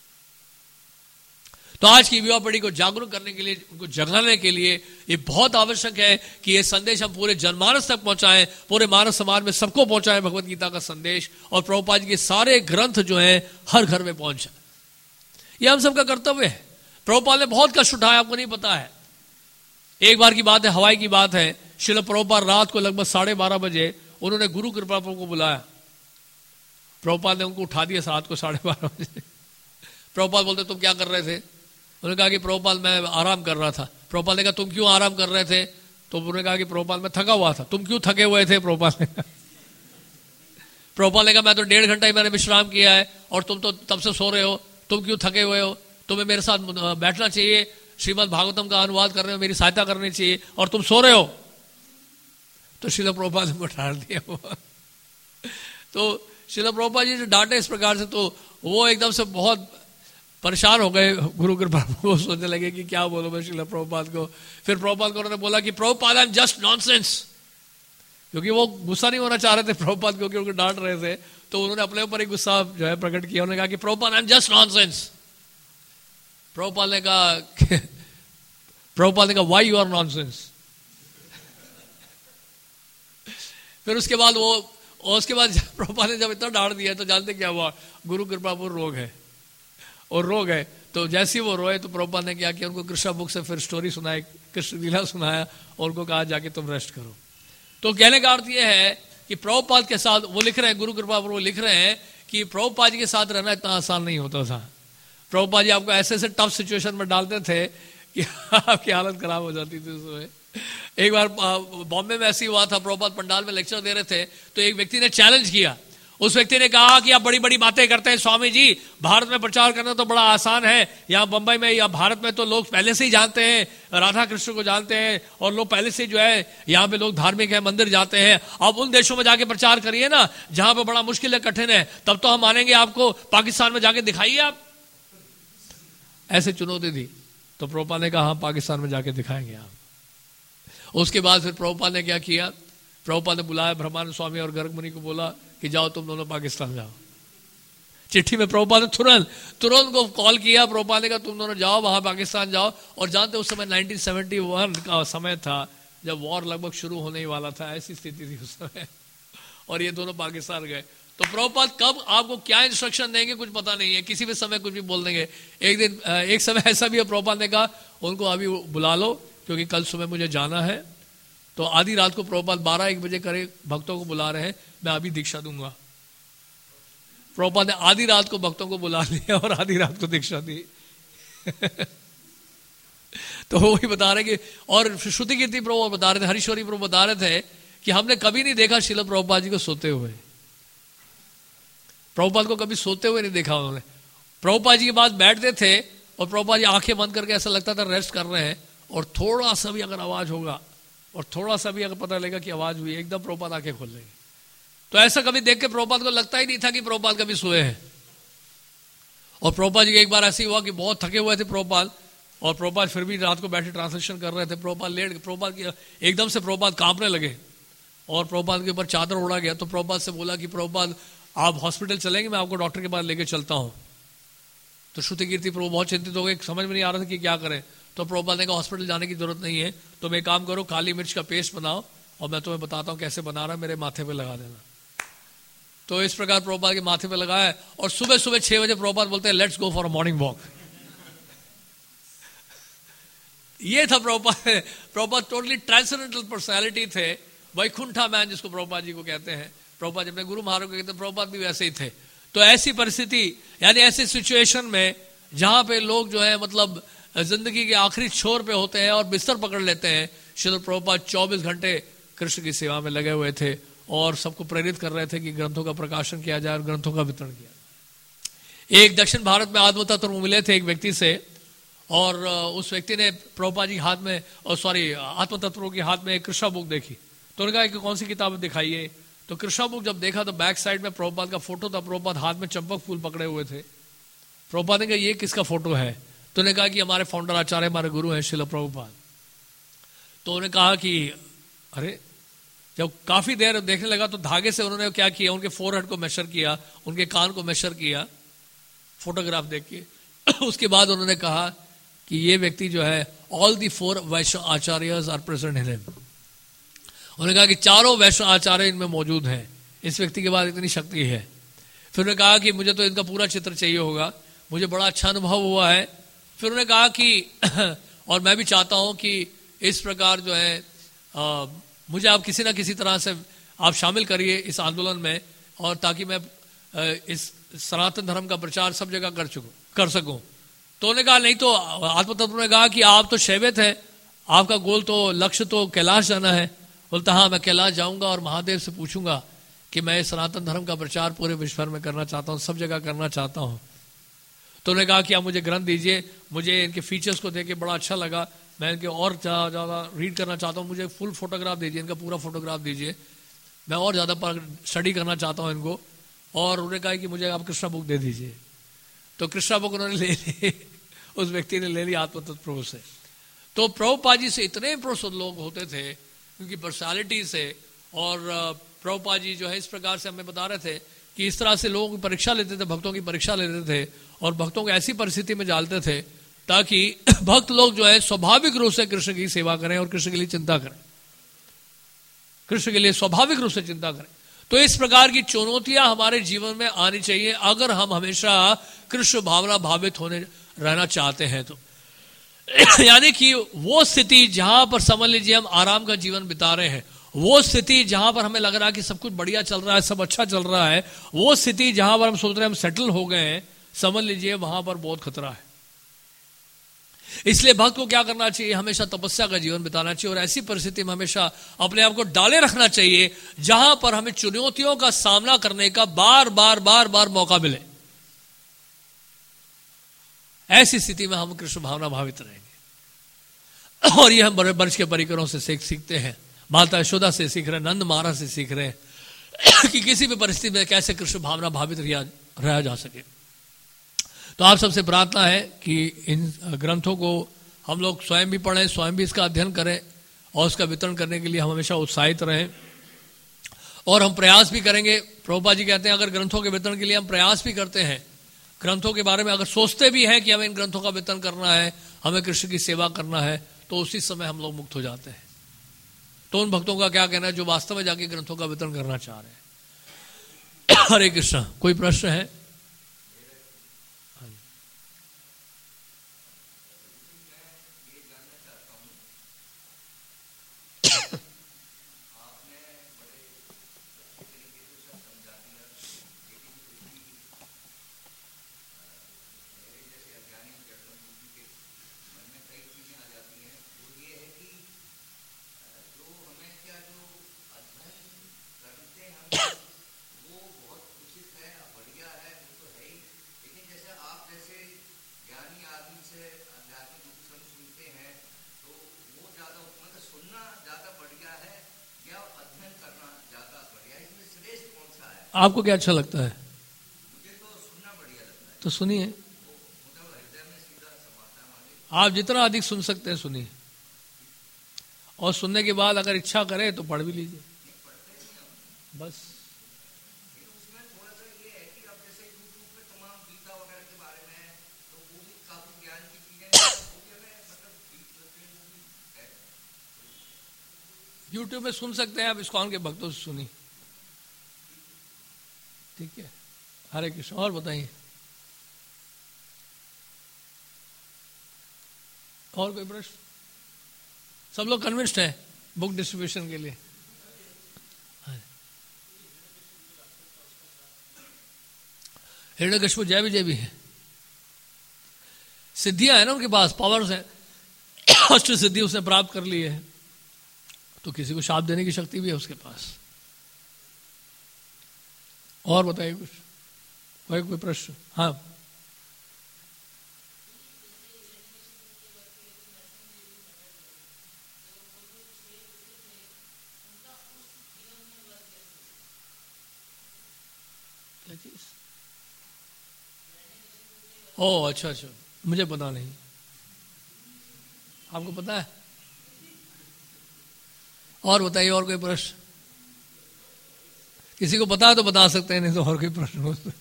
तो आज की युवा पीढ़ी को जागरूक करने के लिए, उनको जगाने के लिए ये बहुत आवश्यक है कि ये संदेश हम पूरे जनमानस तक पहुंचाएं, पूरे मानव समाज में सबको पहुंचाएं भगवत गीता का संदेश, और प्रभुपाद जी के सारे ग्रंथ जो हैं हर घर में पहुंचे। ये हम सबका कर्तव्य है। प्रभुपाद ने बहुत कष्ट उठाया, आपको नहीं पता है। एक बार की बात है, हवाई की बात है, श्रील प्रभुपाद रात को लगभग 12:30 बजे उन्होंने गुरु कृपा को बुलाया। प्रभुपाद ने उनको उठा दिया रात को 12:30 बजे। प्रभुपाद बोलते तुम क्या कर रहे थे? उन्होंने कहा कि प्रभुपाद मैं आराम कर रहा था। प्रभुपाद ने कहा तुम क्यों आराम कर रहे थे? तो उन्होंने कहा कि प्रभुपाद मैं थका हुआ था। तुम क्यों थके हुए थे? प्रभुपाद ने कहा मैं तो 1.5 घंटा ही मैंने विश्राम किया है और तुम तो तब से सो रहे हो, तुम क्यों थके हुए हो? तुम्हें मेरे साथ बैठना चाहिए, श्रीमद् भागवतम का अनुवाद कर रहे हो, मेरी सहायता करनी चाहिए, और तुम सो रहे हो। तो श्रील प्रभुपाद ने डांट दिया। तो श्रील प्रभुपाद जी जो डांटे इस प्रकार से, तो वो एकदम से बहुत परेशान हो गए। गुरु कृपा को सोचने लगे कि क्या बोलो मैं श्रील प्रभुपाद को। फिर प्रभुपाद को उन्होंने बोला कि Prabhupada I am just nonsense, क्योंकि वो गुस्सा नहीं होना चाह रहे थे प्रभुपाद, क्योंकि उनको डांट रहे थे। तो उन्होंने अपने ऊपर ही गुस्सा जो है प्रकट किया। उन्होंने कहा कि Prabhupada I am just nonsense. Prabhupada ने कहा व्हाई यू आर नॉनसेंस। फिर उसके बाद प्रभुपाद ने जब इतना डांट दिया तो जानते क्या हुआ, गुरु कृपा पर रोग है, और रोग है। तो जैसे ही वो रोए तो प्रभुपाद ने क्या किया, उनको कृष्णा बुक से फिर स्टोरी सुनाई, कृष्ण लीला सुनाया, और उनको कहा जाके तुम रेस्ट करो। तो कहने का अर्थ ये है कि प्रभुपाद के साथ वो लिख रहे हैं, गुरु कृपा पर वो लिख रहे हैं कि प्रभुपाद जी के साथ रहना इतना आसान नहीं होता था। प्रभुपाद जी आपको ऐसे ऐसे टफ सिचुएशन में डालते थे कि आपकी हालत खराब हो जाती थी उसमें। एक बार बॉम्बे में ऐसी हुआ था, प्रभुपाद पंडाल में लेक्चर दे रहे थे, तो एक व्यक्ति ने चैलेंज किया। उस व्यक्ति ने कहा कि आप बड़ी बड़ी बातें करते हैं स्वामी जी, भारत में प्रचार करना तो बड़ा आसान है, यहाँ बंबई में या भारत में तो लोग पहले से ही जानते हैं, राधा कृष्ण को जानते हैं, और लोग पहले से जो है यहाँ पे लोग धार्मिक है, मंदिर जाते हैं। आप उन देशों में जाके प्रचार करिए ना जहां पे बड़ा मुश्किल है, कठिन है, तब तो हम मानेंगे आपको। पाकिस्तान में जाके दिखाइए आप। ऐसे चुनौती थी। तो प्रभुपाद ने कहा हाँ पाकिस्तान में जाके दिखाएंगे आप। उसके बाद फिर प्रभुपाद ने क्या किया, प्रभुपाद ने बुलाया ब्रह्मानंद स्वामी और गर्ग मुनि को, बोला कि जाओ तुम दोनों पाकिस्तान जाओ। चिट्ठी में प्रभुपाद ने तुरंत को कॉल किया। प्रभुपाद ने कहा तुम दोनों जाओ वहां पाकिस्तान जाओ। और जानते उस समय 1971 का समय था, जब वॉर लगभग शुरू होने ही वाला था, ऐसी स्थिति थी उस समय, और ये दोनों पाकिस्तान गए। तो प्रभुपाद कब आपको क्या इंस्ट्रक्शन देंगे कुछ पता नहीं है, किसी भी समय कुछ भी बोल देंगे। एक समय ऐसा भी है, प्रभुपाद ने कहा उनको अभी बुला लो क्योंकि कल सुबह मुझे जाना है। तो आधी रात को प्रभुपाद 12-1 बजे करे भक्तों को बुला रहे हैं, मैं अभी दीक्षा दूंगा। प्रभुपाद ने आधी रात को भक्तों को बुला लिया और आधी रात को दीक्षा दी। तो वही बता रहे कि, और श्रुति कीर्ति प्रभु बता रहे थे, हरीश्वरी प्रभु बता रहे थे कि हमने कभी नहीं देखा श्रील प्रभुपाद जी को सोते हुए। प्रभुपाद को कभी सोते हुए नहीं देखा उन्होंने। प्रभुपाद जी के पास बैठते थे और प्रभुपाद जी आंखें बंद करके ऐसा लगता था रेस्ट कर रहे हैं, और थोड़ा सा भी अगर आवाज होगा और थोड़ा सा भी अगर पता लगेगा कि आवाज हुई, एकदम प्रभुपाद आंखें खोल लेंगे। तो ऐसा कभी देख के प्रभुपाद को लगता ही नहीं था कि प्रभुपाद कभी सोए हैं। और प्रभुपाद जी एक बार ऐसे हुआ कि बहुत थके हुए थे प्रभुपाद, और प्रभुपाद फिर भी रात को बैठे ट्रांसलेशन कर रहे थे। प्रभुपाद एकदम से प्रभुपाद कांपने लगे और प्रभुपाद के ऊपर चादर उड़ा गया। तो प्रभुपाद से बोला कि प्रभुपाद आप हॉस्पिटल चलेंगे, मैं आपको डॉक्टर के पास लेके चलता हूं। तो श्रुति कीर्ति प्रभु बहुत चिंतित हो गए, समझ में नहीं आ रहा था कि क्या करें। तो प्रभुपाद ने कहा हॉस्पिटल जाने की जरूरत नहीं है, तुम एक काम करो, काली मिर्च का पेस्ट बनाओ और मैं तुम्हें बताता हूं कैसे बना रहा है, मेरे माथे पे लगा देना। तो इस प्रकार प्रभुपाद के माथे पे लगाया और सुबह सुबह 6 बजे प्रभुपाद बोलते हैं let's go for a morning walk. ये था Prabhupada. Prabhupada totally transcendental personality थे, वैकुंठा मैन जिसको प्रभुपाद जी को कहते हैं। प्रभुपाद अपने गुरु महाराज को कहते हैं, प्रभुपाद भी वैसे ही थे। तो ऐसी परिस्थिति यानी ऐसी सिचुएशन में जहां पे लोग जो है मतलब जिंदगी के आखिरी छोर पे होते हैं और बिस्तर पकड़ लेते हैं, श्रील प्रभुपाद 24 घंटे कृष्ण की सेवा में लगे हुए थे और सबको प्रेरित कर रहे थे कि ग्रंथों का प्रकाशन किया जाए और ग्रंथों का वितरण किया जाए। एक दक्षिण भारत में आत्म तत्व मिले थे एक व्यक्ति से, और उस व्यक्ति ने प्रभुपाद जी हाथ में आत्म तत्वों के हाथ में एक कृष्णा बुक देखी। तो उन्होंने कहा कि कौन सी किताब दिखाइए। तो कृष्णा बुक जब देखा तो बैक साइड में प्रभुपाद का फोटो था, प्रभुपाद हाथ में चंपक फूल पकड़े हुए थे। प्रभुपाद ने कहा ये किसका फोटो है? तो उन्होंने कहा कि हमारे फाउंडर आचार्य हमारे गुरु हैं श्रील प्रभुपाद। तो उन्होंने कहा कि अरे, जब काफी देर देखने लगा तो धागे से उन्होंने क्या किया, उनके फोरहेड को मेजर किया, उनके कान को मेजर किया फोटोग्राफ देख के। उसके बाद उन्होंने कहा कि ये व्यक्ति जो है all the 4 Vaishnava acharyas are present in him. उन्होंने कहा कि चारों वैष्णव आचार्य इनमें मौजूद हैं, इस व्यक्ति के बाद इतनी शक्ति है। फिर उन्होंने कहा कि मुझे तो इनका पूरा चित्र चाहिए होगा, मुझे बड़ा अच्छा अनुभव हुआ है। फिर उन्होंने कहा कि और मैं भी चाहता हूं कि इस प्रकार जो है मुझे आप किसी ना किसी तरह से आप शामिल करिए इस आंदोलन में, और ताकि मैं इस सनातन धर्म का प्रचार सब जगह कर सकूं। तो उन्होंने कहा नहीं, तो आत्मतत्व ने कहा कि आप तो शैवित हैं, आपका गोल तो लक्ष्य तो कैलाश जाना है। बोलता हाँ, मैं कैलाश जाऊंगा और महादेव से पूछूंगा कि मैं सनातन धर्म का प्रचार पूरे विश्व भर में करना चाहता हूँ, सब जगह करना चाहता हूँ। तो उन्होंने कहा कि आप मुझे ग्रंथ दीजिए, मुझे इनके फीचर्स को देख के बड़ा अच्छा लगा, मैं इनके और ज़्यादा रीड करना चाहता हूँ, मुझे फुल फोटोग्राफ दीजिए, इनका पूरा फोटोग्राफ दीजिए, मैं और ज़्यादा स्टडी करना चाहता हूँ इनको। और उन्होंने कहा कि मुझे आप कृष्णा बुक दे दीजिए। तो कृष्णा बुक उन्होंने ले ली, उस व्यक्ति ने ले ली आत्मतत्व प्रभु से। तो प्रभुपाद जी से इतने प्रसन्न लोग होते थे उनकी पर्सनालिटी से। और प्रभुपाद जी जो है इस प्रकार से हमें बता रहे थे कि इस तरह से लोगों की परीक्षा लेते थे, भक्तों की परीक्षा लेते थे और भक्तों को ऐसी परिस्थिति में डालते थे ताकि भक्त लोग जो है स्वाभाविक रूप से कृष्ण की सेवा करें और कृष्ण के लिए चिंता करें, कृष्ण के लिए स्वाभाविक रूप से चिंता करें। तो इस प्रकार की चुनौतियां हमारे जीवन में आनी चाहिए अगर हम हमेशा कृष्ण भावना भावित होने रहना चाहते हैं। तो यानी कि वो स्थिति जहां पर समझ लीजिए हम आराम का जीवन बिता रहे हैं, वो स्थिति जहां पर हमें लग रहा है कि सब कुछ बढ़िया चल रहा है, सब अच्छा चल रहा है, वो स्थिति जहां पर हम सोच रहे हैं हम सेटल हो गए हैं, समझ लीजिए वहां पर बहुत खतरा है। इसलिए भक्त को क्या करना चाहिए? हमेशा तपस्या का जीवन बिताना चाहिए और ऐसी परिस्थिति में हमेशा अपने आप को डाले रखना चाहिए जहां पर हमें चुनौतियों का सामना करने का बार बार मौका मिले। ऐसी स्थिति में हम कृष्ण भावना भावित रहेंगे। और ये हम बड़े वर्ष के परिकरों से सीखते हैं, माता यशोदा से सीख रहे हैं, नंद महाराज से सीख रहे हैं कि किसी भी परिस्थिति में कैसे कृष्ण भावना भावित रहा जा सके। तो आप सबसे प्रार्थना है कि इन ग्रंथों को हम लोग स्वयं भी पढ़ें, स्वयं भी इसका अध्ययन करें और उसका वितरण करने के लिए हम हमेशा उत्साहित रहें और हम प्रयास भी करेंगे। प्रभुपाद जी कहते हैं अगर ग्रंथों के वितरण के लिए हम प्रयास भी करते हैं, ग्रंथों के बारे में अगर सोचते भी हैं कि हमें इन ग्रंथों का वितरण करना है, हमें कृष्ण की सेवा करना है, तो उसी समय हम लोग मुक्त हो जाते हैं। तो उन भक्तों का क्या कहना है जो वास्तव में जाके ग्रंथों का वितरण करना चाह रहे हैं? हरे कृष्ण। कोई प्रश्न है? आपको क्या अच्छा लगता है? तो सुनिए, आप जितना अधिक सुन सकते हैं सुनिए, और सुनने के बाद अगर इच्छा करे तो पढ़ भी लीजिए बस। यूट्यूब में सुन सकते हैं आप, इस्कॉन के भक्तों से सुनी, ठीक है। हरे कृष्ण। और बताइए, और कोई प्रश्न? सब लोग कन्विंस्ड हैं बुक डिस्ट्रीब्यूशन के लिए? हिरण्यकशिपु जय विजय भी है, सिद्धियां है ना उनके पास, पावर्स है, अष्ट सिद्धि उसने प्राप्त कर ली है, तो किसी को शाप देने की शक्ति भी है उसके पास। और बताइए कुछ, कोई प्रश्न? हाँ, क्या चीज? ओह अच्छा अच्छा, मुझे पता नहीं, आपको पता है? और बताइए, और कोई प्रश्न? किसी को पता है तो बता सकते हैं, नहीं तो और कोई प्रश्न हो सकते।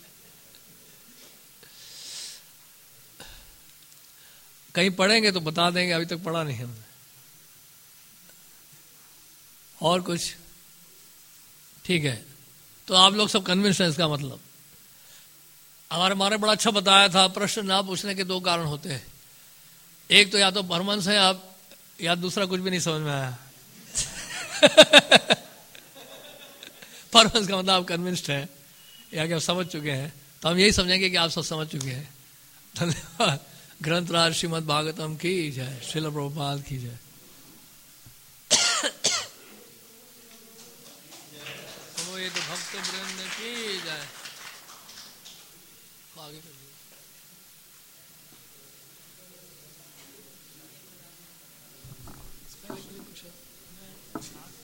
कहीं पढ़ेंगे तो बता देंगे, अभी तक पढ़ा नहीं है हमने। और कुछ? ठीक है, तो आप लोग सब कन्विंस हैं, इसका मतलब हमारे बड़ा अच्छा बताया था। प्रश्न ना पूछने के दो कारण होते हैं, एक तो या तो परमंश है आप, या दूसरा कुछ भी नहीं समझ में आया। परमंश का मतलब आप कन्विंस्ड हैं या कि आप समझ चुके हैं, तो हम यही समझेंगे कि आप सब समझ चुके हैं। धन्यवाद। ग्रंथराज श्रीमद् भागवतम की जय, श्रील प्रभुपाद की जय। तो भक्त वृंद की जय। आगे